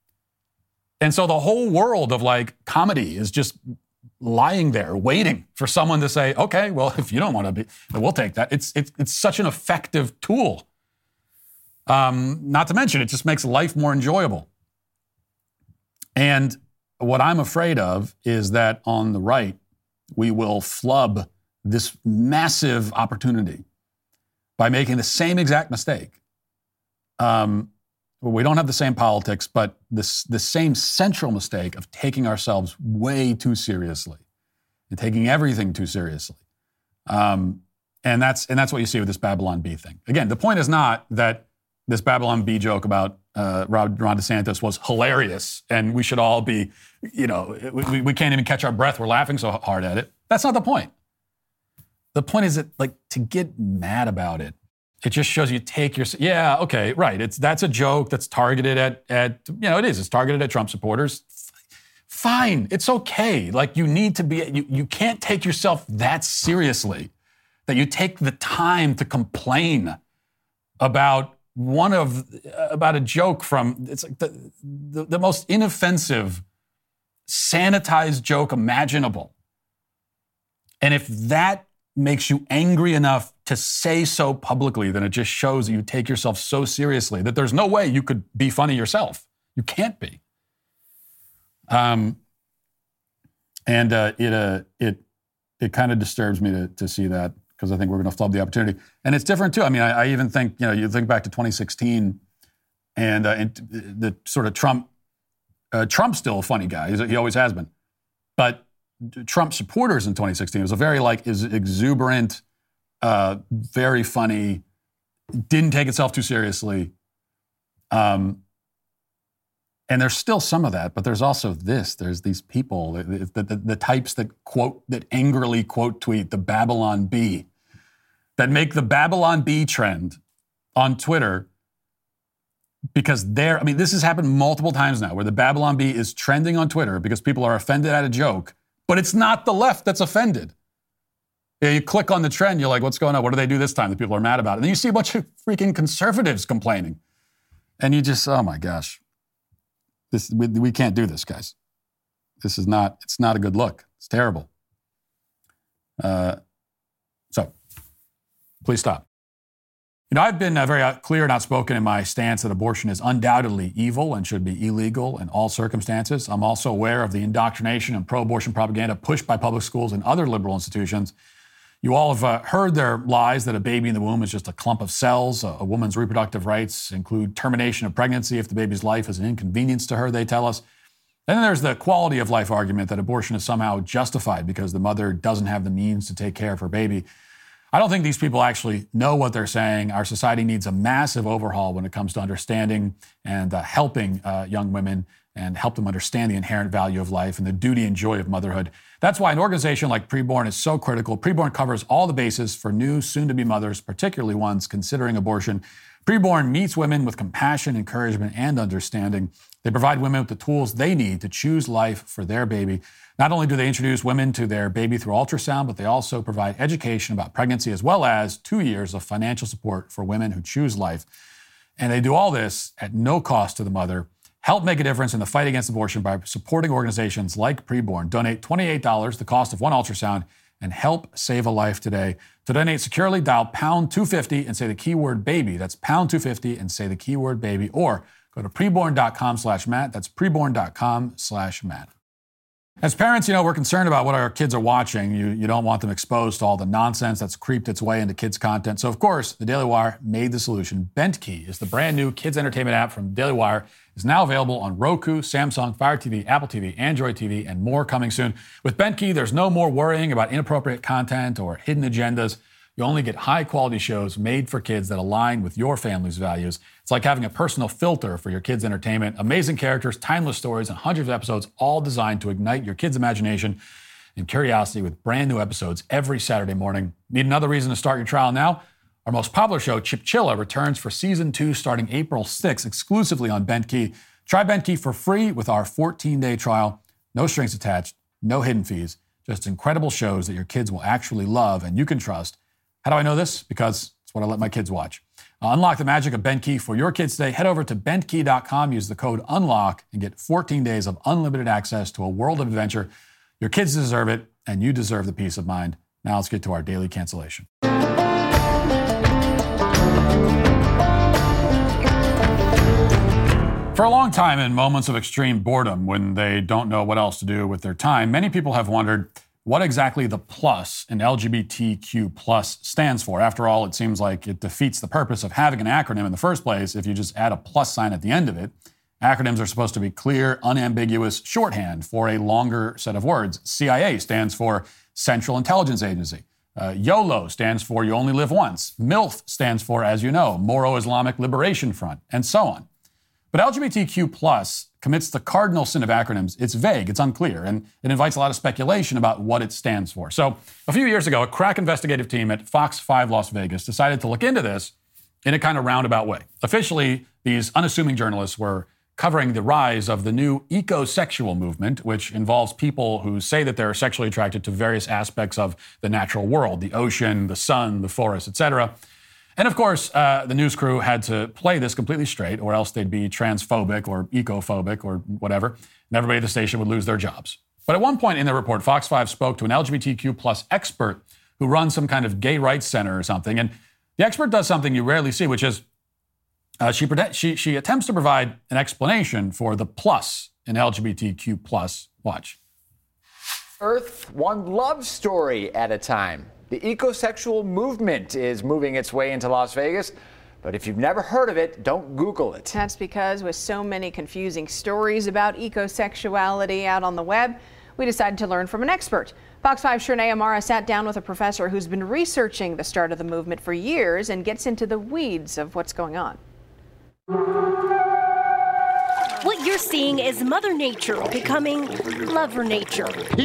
And so the whole world of comedy is just lying there, waiting for someone to say, okay, well, if you don't want to be, we'll take that. It's such an effective tool. Not to mention, it just makes life more enjoyable. And what I'm afraid of is that on the right, we will flub this massive opportunity by making the same exact mistake. We don't have the same politics, but the same central mistake of taking ourselves way too seriously and taking everything too seriously. And that's what you see with this Babylon Bee thing. Again, the point is not that this Babylon Bee joke about Ron DeSantis was hilarious and we should all be, we can't even catch our breath. We're laughing so hard at it. That's not the point. The point is that, to get mad about it, it just shows you take your, yeah, okay, right. That's a joke that's targeted at it's targeted at Trump supporters. Fine, it's okay. You need to be, you can't take yourself that seriously that you take the time to complain about a joke from, it's the most inoffensive, sanitized joke imaginable. And if that makes you angry enough to say so publicly, then it just shows that you take yourself so seriously that there's no way you could be funny yourself. You can't be. It kind of disturbs me to see that, because I think we're going to flub the opportunity. And it's different too. I mean, I even think, you think back to 2016 and the sort of Trump's still a funny guy. He always has been. But Trump supporters in 2016 was a very exuberant, very funny, didn't take itself too seriously. And there's still some of that, but there's also this. There's these people, the types that angrily quote tweet the Babylon Bee, that make the Babylon Bee trend on Twitter because this has happened multiple times now, where the Babylon Bee is trending on Twitter because people are offended at a joke. But it's not the left that's offended. You click on the trend, you're like, what's going on? What do they do this time that people are mad about? And then you see a bunch of freaking conservatives complaining. And you just, oh my gosh. We can't do this, guys. It's not a good look. It's terrible. So, please stop. I've been very clear and outspoken in my stance that abortion is undoubtedly evil and should be illegal in all circumstances. I'm also aware of the indoctrination and pro-abortion propaganda pushed by public schools and other liberal institutions. You all have heard their lies that a baby in the womb is just a clump of cells. A woman's reproductive rights include termination of pregnancy if the baby's life is an inconvenience to her, they tell us. And then there's the quality of life argument that abortion is somehow justified because the mother doesn't have the means to take care of her baby. I don't think these people actually know what they're saying. Our society needs a massive overhaul when it comes to understanding and helping young women and help them understand the inherent value of life and the duty and joy of motherhood. That's why an organization like Preborn is so critical. Preborn covers all the bases for new, soon-to-be mothers, particularly ones considering abortion. Preborn meets women with compassion, encouragement, and understanding. They provide women with the tools they need to choose life for their baby. Not only do they introduce women to their baby through ultrasound, but they also provide education about pregnancy as well as 2 years of financial support for women who choose life. And they do all this at no cost to the mother. Help make a difference in the fight against abortion by supporting organizations like Preborn. Donate $28, the cost of one ultrasound, and help save a life today. To donate securely, dial pound 250 and say the keyword baby. That's pound 250 and say the keyword baby. Or go to preborn.com/Matt. That's preborn.com/Matt. As parents, we're concerned about what our kids are watching. You don't want them exposed to all the nonsense that's creeped its way into kids' content. So, of course, the Daily Wire made the solution. BentKey is the brand new kids entertainment app from Daily Wire. It's now available on Roku, Samsung, Fire TV, Apple TV, Android TV, and more coming soon. With BentKey, there's no more worrying about inappropriate content or hidden agendas. You only get high-quality shows made for kids that align with your family's values. It's like having a personal filter for your kids' entertainment. Amazing characters, timeless stories, and hundreds of episodes, all designed to ignite your kids' imagination and curiosity with brand new episodes every Saturday morning. Need another reason to start your trial now? Our most popular show, Chipchilla, returns for Season 2 starting April 6th exclusively on BentKey. Try BentKey for free with our 14-day trial. No strings attached, no hidden fees, just incredible shows that your kids will actually love and you can trust. How do I know this? Because it's what I let my kids watch. Unlock the magic of BentKey for your kids today. Head over to bentkey.com, use the code UNLOCK, and get 14 days of unlimited access to a world of adventure. Your kids deserve it, and you deserve the peace of mind. Now let's get to our daily cancellation. For a long time, in moments of extreme boredom, when they don't know what else to do with their time, many people have wondered what exactly the plus in LGBTQ plus stands for. After all, it seems like it defeats the purpose of having an acronym in the first place if you just add a plus sign at the end of it. Acronyms are supposed to be clear, unambiguous shorthand for a longer set of words. CIA stands for Central Intelligence Agency. YOLO stands for You Only Live Once. MILF stands for, as you know, Moro-Islamic Liberation Front, and so on. But LGBTQ plus commits the cardinal sin of acronyms. It's vague, it's unclear, and it invites a lot of speculation about what it stands for. So a few years ago, a crack investigative team at Fox 5 Las Vegas decided to look into this in a kind of roundabout way. Officially, these unassuming journalists were covering the rise of the new ecosexual movement, which involves people who say that they're sexually attracted to various aspects of the natural world, the ocean, the sun, the forest, etc. And of course, the news crew had to play this completely straight, or else they'd be transphobic or ecophobic or whatever, and everybody at the station would lose their jobs. But at one point in the report, Fox 5 spoke to an LGBTQ plus expert who runs some kind of gay rights center or something. And the expert does something you rarely see, which is she attempts to provide an explanation for the plus in LGBTQ plus. Watch. Earth, one love story at a time. The ecosexual movement is moving its way into Las Vegas, but if you've never heard of it, don't Google it. That's because with so many confusing stories about ecosexuality out on the web, we decided to learn from an expert. Fox 5's Shernay Amara sat down with a professor who's been researching the start of the movement for years and gets into the weeds of what's going on. What you're seeing is Mother Nature becoming Lover Nature.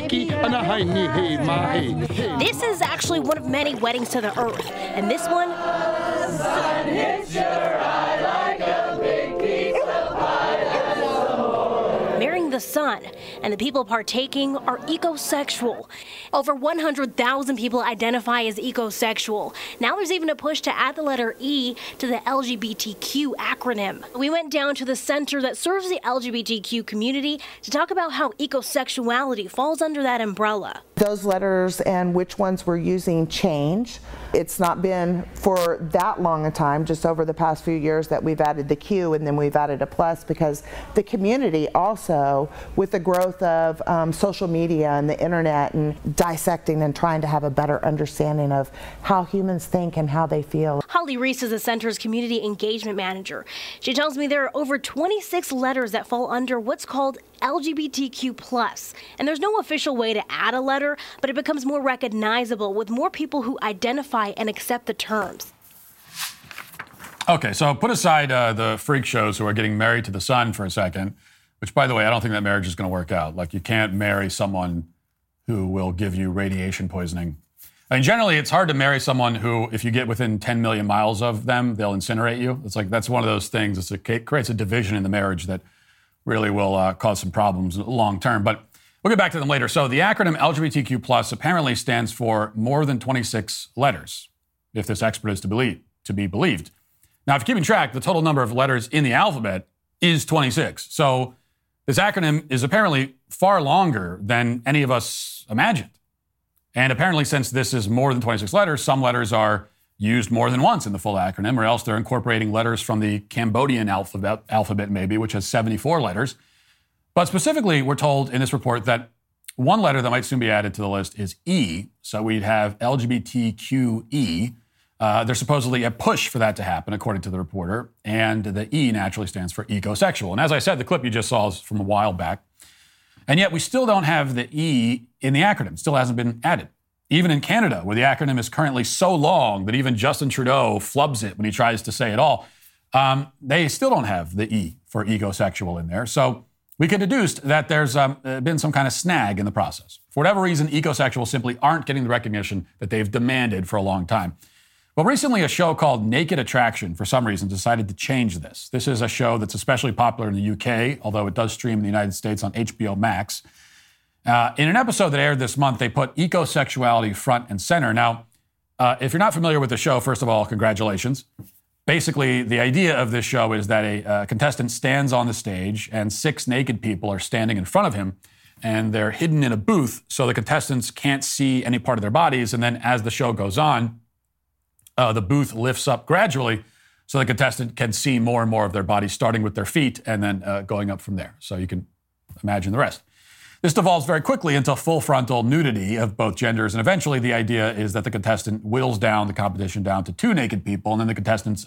This is actually one of many weddings to the earth, and this one... The sun hits your eye like a big piece of pie. Marrying the sun, and the people partaking are ecosexual. Over 100,000 people identify as ecosexual. Now there's even a push to add the letter E to the LGBTQ acronym. We went down to the center that serves the LGBTQ community to talk about how ecosexuality falls under that umbrella. Those letters and which ones we're using change. It's not been for that long a time, just over the past few years, that we've added the Q and then we've added a plus, because the community also, with the growth of social media and the internet and dissecting and trying to have a better understanding of how humans think and how they feel. Holly Reese is the center's community engagement manager. She tells me there are over 26 letters that fall under what's called LGBTQ+. And there's no official way to add a letter, but it becomes more recognizable with more people who identify and accept the terms. Okay, so put aside the freak shows who are getting married to the sun for a second. Which, by the way, I don't think that marriage is going to work out. Like, you can't marry someone who will give you radiation poisoning. I mean, generally, it's hard to marry someone who, if you get within 10 million miles of them, they'll incinerate you. It's like, that's one of those things. It creates a division in the marriage that really will cause some problems long term. But we'll get back to them later. So the acronym LGBTQ+ apparently stands for more than 26 letters, if this expert is to be believed. Now, if you're keeping track, the total number of letters in the alphabet is 26. So this acronym is apparently far longer than any of us imagined. And apparently, since this is more than 26 letters, some letters are used more than once in the full acronym, or else they're incorporating letters from the Cambodian alphabet maybe, which has 74 letters. But specifically, we're told in this report that one letter that might soon be added to the list is E. So we'd have LGBTQE. There's supposedly a push for that to happen, according to the reporter. And the E naturally stands for ecosexual. And as I said, the clip you just saw is from a while back. And yet we still don't have the E in the acronym. It still hasn't been added. Even in Canada, where the acronym is currently so long that even Justin Trudeau flubs it when he tries to say it all, they still don't have the E for ecosexual in there. So we can deduce that there's been some kind of snag in the process. For whatever reason, ecosexuals simply aren't getting the recognition that they've demanded for a long time. But recently, a show called Naked Attraction, for some reason, decided to change this. This is a show that's especially popular in the UK, although it does stream in the United States on HBO Max. In an episode that aired this month, they put ecosexuality front and center. Now, if you're not familiar with the show, first of all, congratulations. Basically, the idea of this show is that a contestant stands on the stage and 6 naked people are standing in front of him, and they're hidden in a booth so the contestants can't see any part of their bodies. And then as the show goes on, the booth lifts up gradually so the contestant can see more and more of their body, starting with their feet and then going up from there. So you can imagine the rest. This devolves very quickly into full frontal nudity of both genders. And eventually the idea is that the contestant whittles down the competition down to 2 naked people. And then the contestant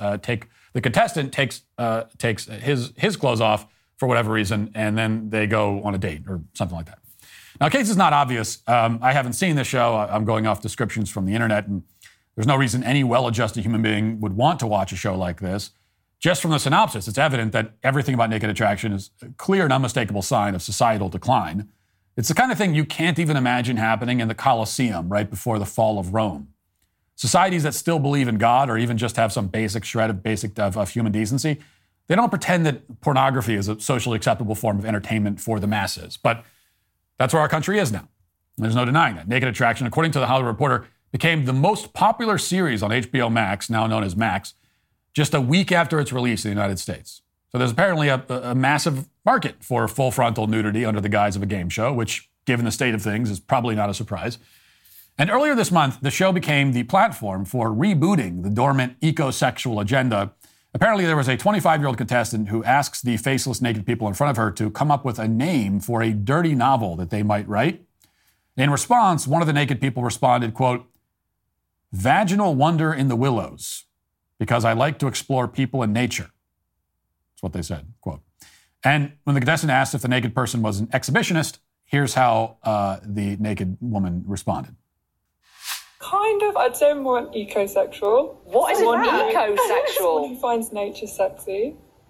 takes his clothes off for whatever reason. And then they go on a date or something like that. Now, in case it's not obvious, I haven't seen this show. I'm going off descriptions from the internet, and there's no reason any well-adjusted human being would want to watch a show like this. Just from the synopsis, it's evident that everything about Naked Attraction is a clear and unmistakable sign of societal decline. It's the kind of thing you can't even imagine happening in the Colosseum right before the fall of Rome. Societies that still believe in God or even just have some basic shred of human decency, they don't pretend that pornography is a socially acceptable form of entertainment for the masses. But that's where our country is now. There's no denying that. Naked Attraction, according to the Hollywood Reporter, became the most popular series on HBO Max, now known as Max, just a week after its release in the United States. So there's apparently a massive market for full frontal nudity under the guise of a game show, which, given the state of things, is probably not a surprise. And earlier this month, the show became the platform for rebooting the dormant ecosexual agenda. Apparently, there was a 25-year-old contestant who asks the faceless naked people in front of her to come up with a name for a dirty novel that they might write. In response, one of the naked people responded, quote, "Vaginal wonder in the willows, because I like to explore people and nature." That's what they said, quote. And when the contestant asked if the naked person was an exhibitionist, here's how the naked woman responded. Kind of. I'd say I'm more an ecosexual. What is Someone it ecosexual? Someone who finds nature sexy.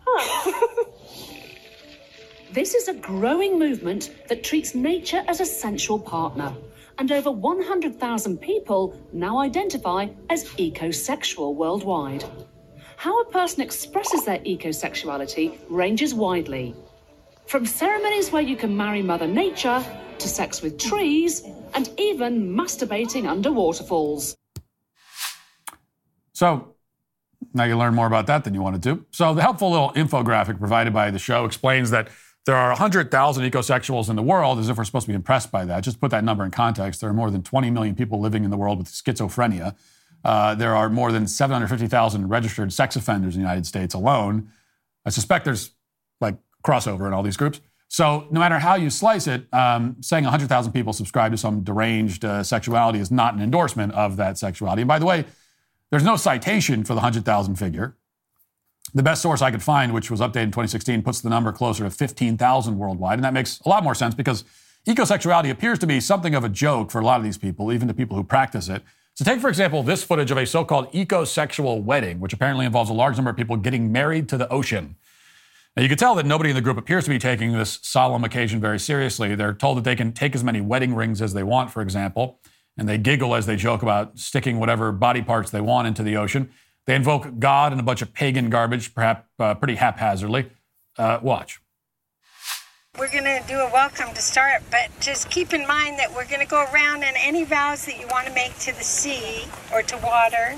This is a growing movement that treats nature as a sensual partner. And over 100,000 people now identify as ecosexual worldwide. How a person expresses their ecosexuality ranges widely. From ceremonies where you can marry Mother Nature, to sex with trees, and even masturbating under waterfalls. So, now you learn more about that than you wanted to. So the helpful little infographic provided by the show explains that there are 100,000 ecosexuals in the world, as if we're supposed to be impressed by that. Just to put that number in context, there are more than 20 million people living in the world with schizophrenia. There are more than 750,000 registered sex offenders in the United States alone. I suspect there's like crossover in all these groups. So no matter how you slice it, saying 100,000 people subscribe to some deranged sexuality is not an endorsement of that sexuality. And by the way, there's no citation for the 100,000 figure. The best source I could find, which was updated in 2016, puts the number closer to 15,000 worldwide. And that makes a lot more sense because ecosexuality appears to be something of a joke for a lot of these people, even to people who practice it. So take, for example, this footage of a so-called ecosexual wedding, which apparently involves a large number of people getting married to the ocean. Now, you can tell that nobody in the group appears to be taking this solemn occasion very seriously. They're told that they can take as many wedding rings as they want, for example, and they giggle as they joke about sticking whatever body parts they want into the ocean. They invoke God and a bunch of pagan garbage, perhaps pretty haphazardly. Watch. We're going to do a welcome to start, but just keep in mind that we're going to go around, and any vows that you want to make to the sea or to water,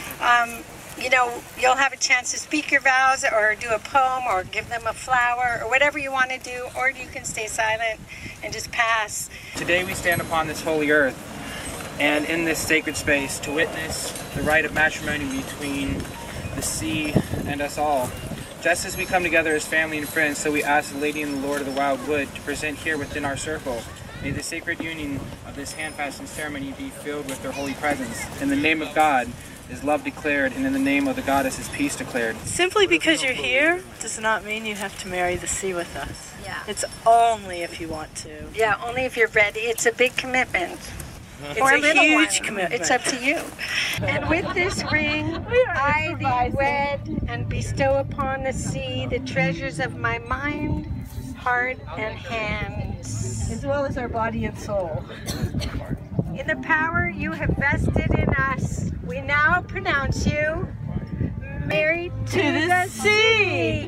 you'll have a chance to speak your vows or do a poem or give them a flower or whatever you want to do, or you can stay silent and just pass. Today we stand upon this holy earth and in this sacred space to witness the rite of matrimony between the sea and us all. Just as we come together as family and friends, so we ask the Lady and the Lord of the Wild Wood to present here within our circle. May the sacred union of this hand-fastened ceremony be filled with their holy presence. In the name of God is love declared, and in the name of the goddess is peace declared. Simply because you're here does not mean you have to marry the sea with us. Yeah. It's only if you want to. Yeah, only if you're ready. It's a big commitment. It's a huge commitment. It's up to you. And with this ring, I thee wed and bestow upon the sea the treasures of my mind, heart, and hands, as well as our body and soul. In the power you have vested in us, we now pronounce you married to the sea.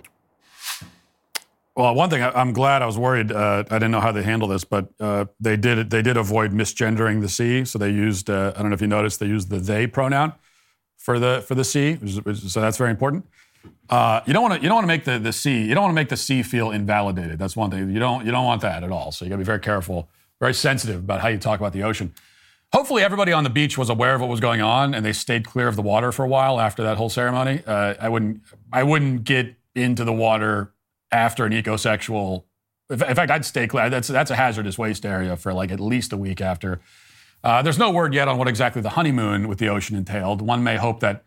Well, one thing, I'm glad. I was worried. I didn't know how they handle this, but they did avoid misgendering the sea. So they used, I don't know if you noticed, they used the they pronoun for the sea. So that's very important. You don't want to make the sea. You don't want to make the sea feel invalidated. That's one thing. You don't want that at all. So you got to be very careful, very sensitive about how you talk about the ocean. Hopefully, everybody on the beach was aware of what was going on, and they stayed clear of the water for a while after that whole ceremony. I wouldn't get into the water after an ecosexual. In fact, I'd stay clear. That's a hazardous waste area for like at least a week after. There's no word yet on what exactly the honeymoon with the ocean entailed. One may hope that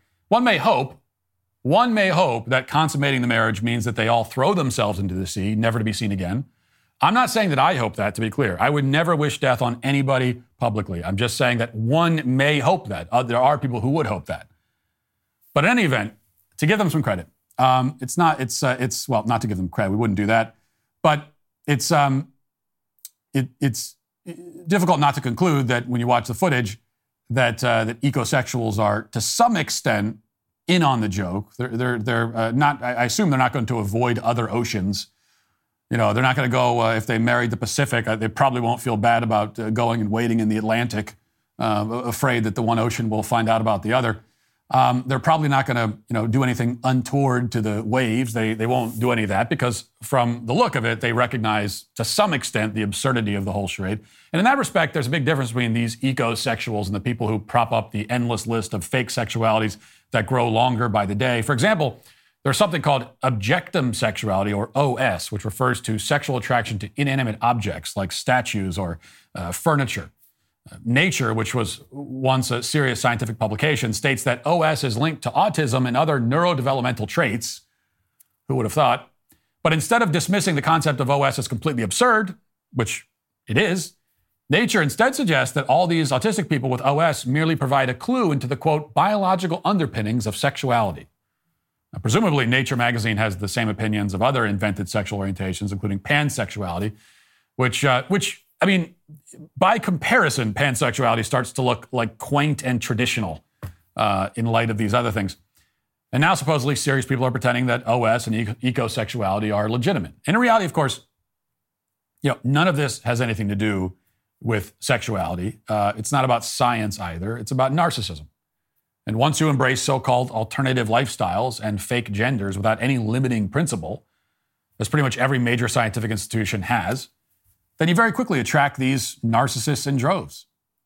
consummating the marriage means that they all throw themselves into the sea, never to be seen again. I'm not saying that I hope that, to be clear. I would never wish death on anybody publicly. I'm just saying that one may hope that. There are people who would hope that. But in any event, to give them some credit, it's not to give them credit. We wouldn't do that. But it's difficult not to conclude that when you watch the footage that ecosexuals are, to some extent, in on the joke. They're not. I assume they're not going to avoid other oceans. You know, they're not going to go if they married the Pacific. They probably won't feel bad about going and wading in the Atlantic, afraid that the one ocean will find out about the other. They're probably not going to, do anything untoward to the waves. They won't do any of that because, from the look of it, they recognize to some extent the absurdity of the whole charade. And in that respect, there's a big difference between these ecosexuals and the people who prop up the endless list of fake sexualities that grow longer by the day. For example, there's something called objectum sexuality, or OS, which refers to sexual attraction to inanimate objects like statues or furniture. Nature, which was once a serious scientific publication, states that OS is linked to autism and other neurodevelopmental traits. Who would have thought? But instead of dismissing the concept of OS as completely absurd, which it is, Nature instead suggests that all these autistic people with OS merely provide a clue into the, quote, biological underpinnings of sexuality. Now, presumably, Nature magazine has the same opinions of other invented sexual orientations, including pansexuality, which, I mean, by comparison, pansexuality starts to look like quaint and traditional in light of these other things. And now, supposedly, serious people are pretending that OS and ecosexuality are legitimate. And in reality, of course, none of this has anything to do with sexuality. It's not about science either. It's about narcissism. And once you embrace so-called alternative lifestyles and fake genders without any limiting principle, as pretty much every major scientific institution has, then you very quickly attract these narcissists in droves.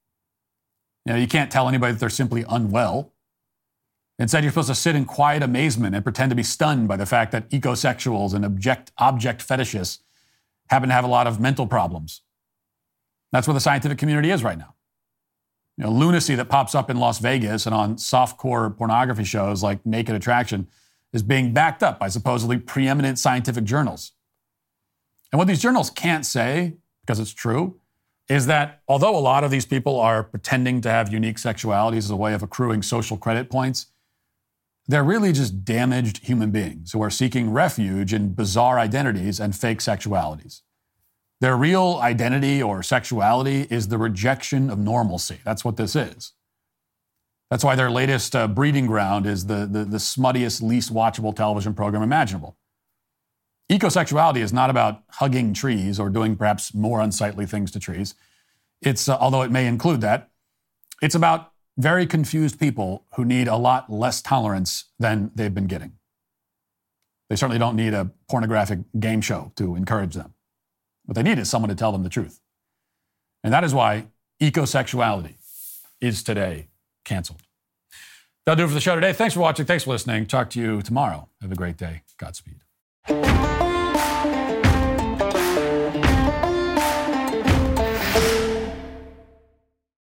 You can't tell anybody that they're simply unwell. Instead, you're supposed to sit in quiet amazement and pretend to be stunned by the fact that ecosexuals and object fetishists happen to have a lot of mental problems. That's where the scientific community is right now. Lunacy that pops up in Las Vegas and on softcore pornography shows like Naked Attraction is being backed up by supposedly preeminent scientific journals. And what these journals can't say, because it's true, is that although a lot of these people are pretending to have unique sexualities as a way of accruing social credit points, They're really just damaged human beings who are seeking refuge in bizarre identities and fake sexualities. Their real identity or sexuality is the rejection of normalcy. That's what this is. That's why their latest breeding ground is the smuttiest, least watchable television program imaginable. Ecosexuality is not about hugging trees or doing perhaps more unsightly things to trees. It's, although it may include that, it's about very confused people who need a lot less tolerance than they've been getting. They certainly don't need a pornographic game show to encourage them. What they need is someone to tell them the truth. And that is why ecosexuality is today canceled. That'll do it for the show today. Thanks for watching. Thanks for listening. Talk to you tomorrow. Have a great day. Godspeed.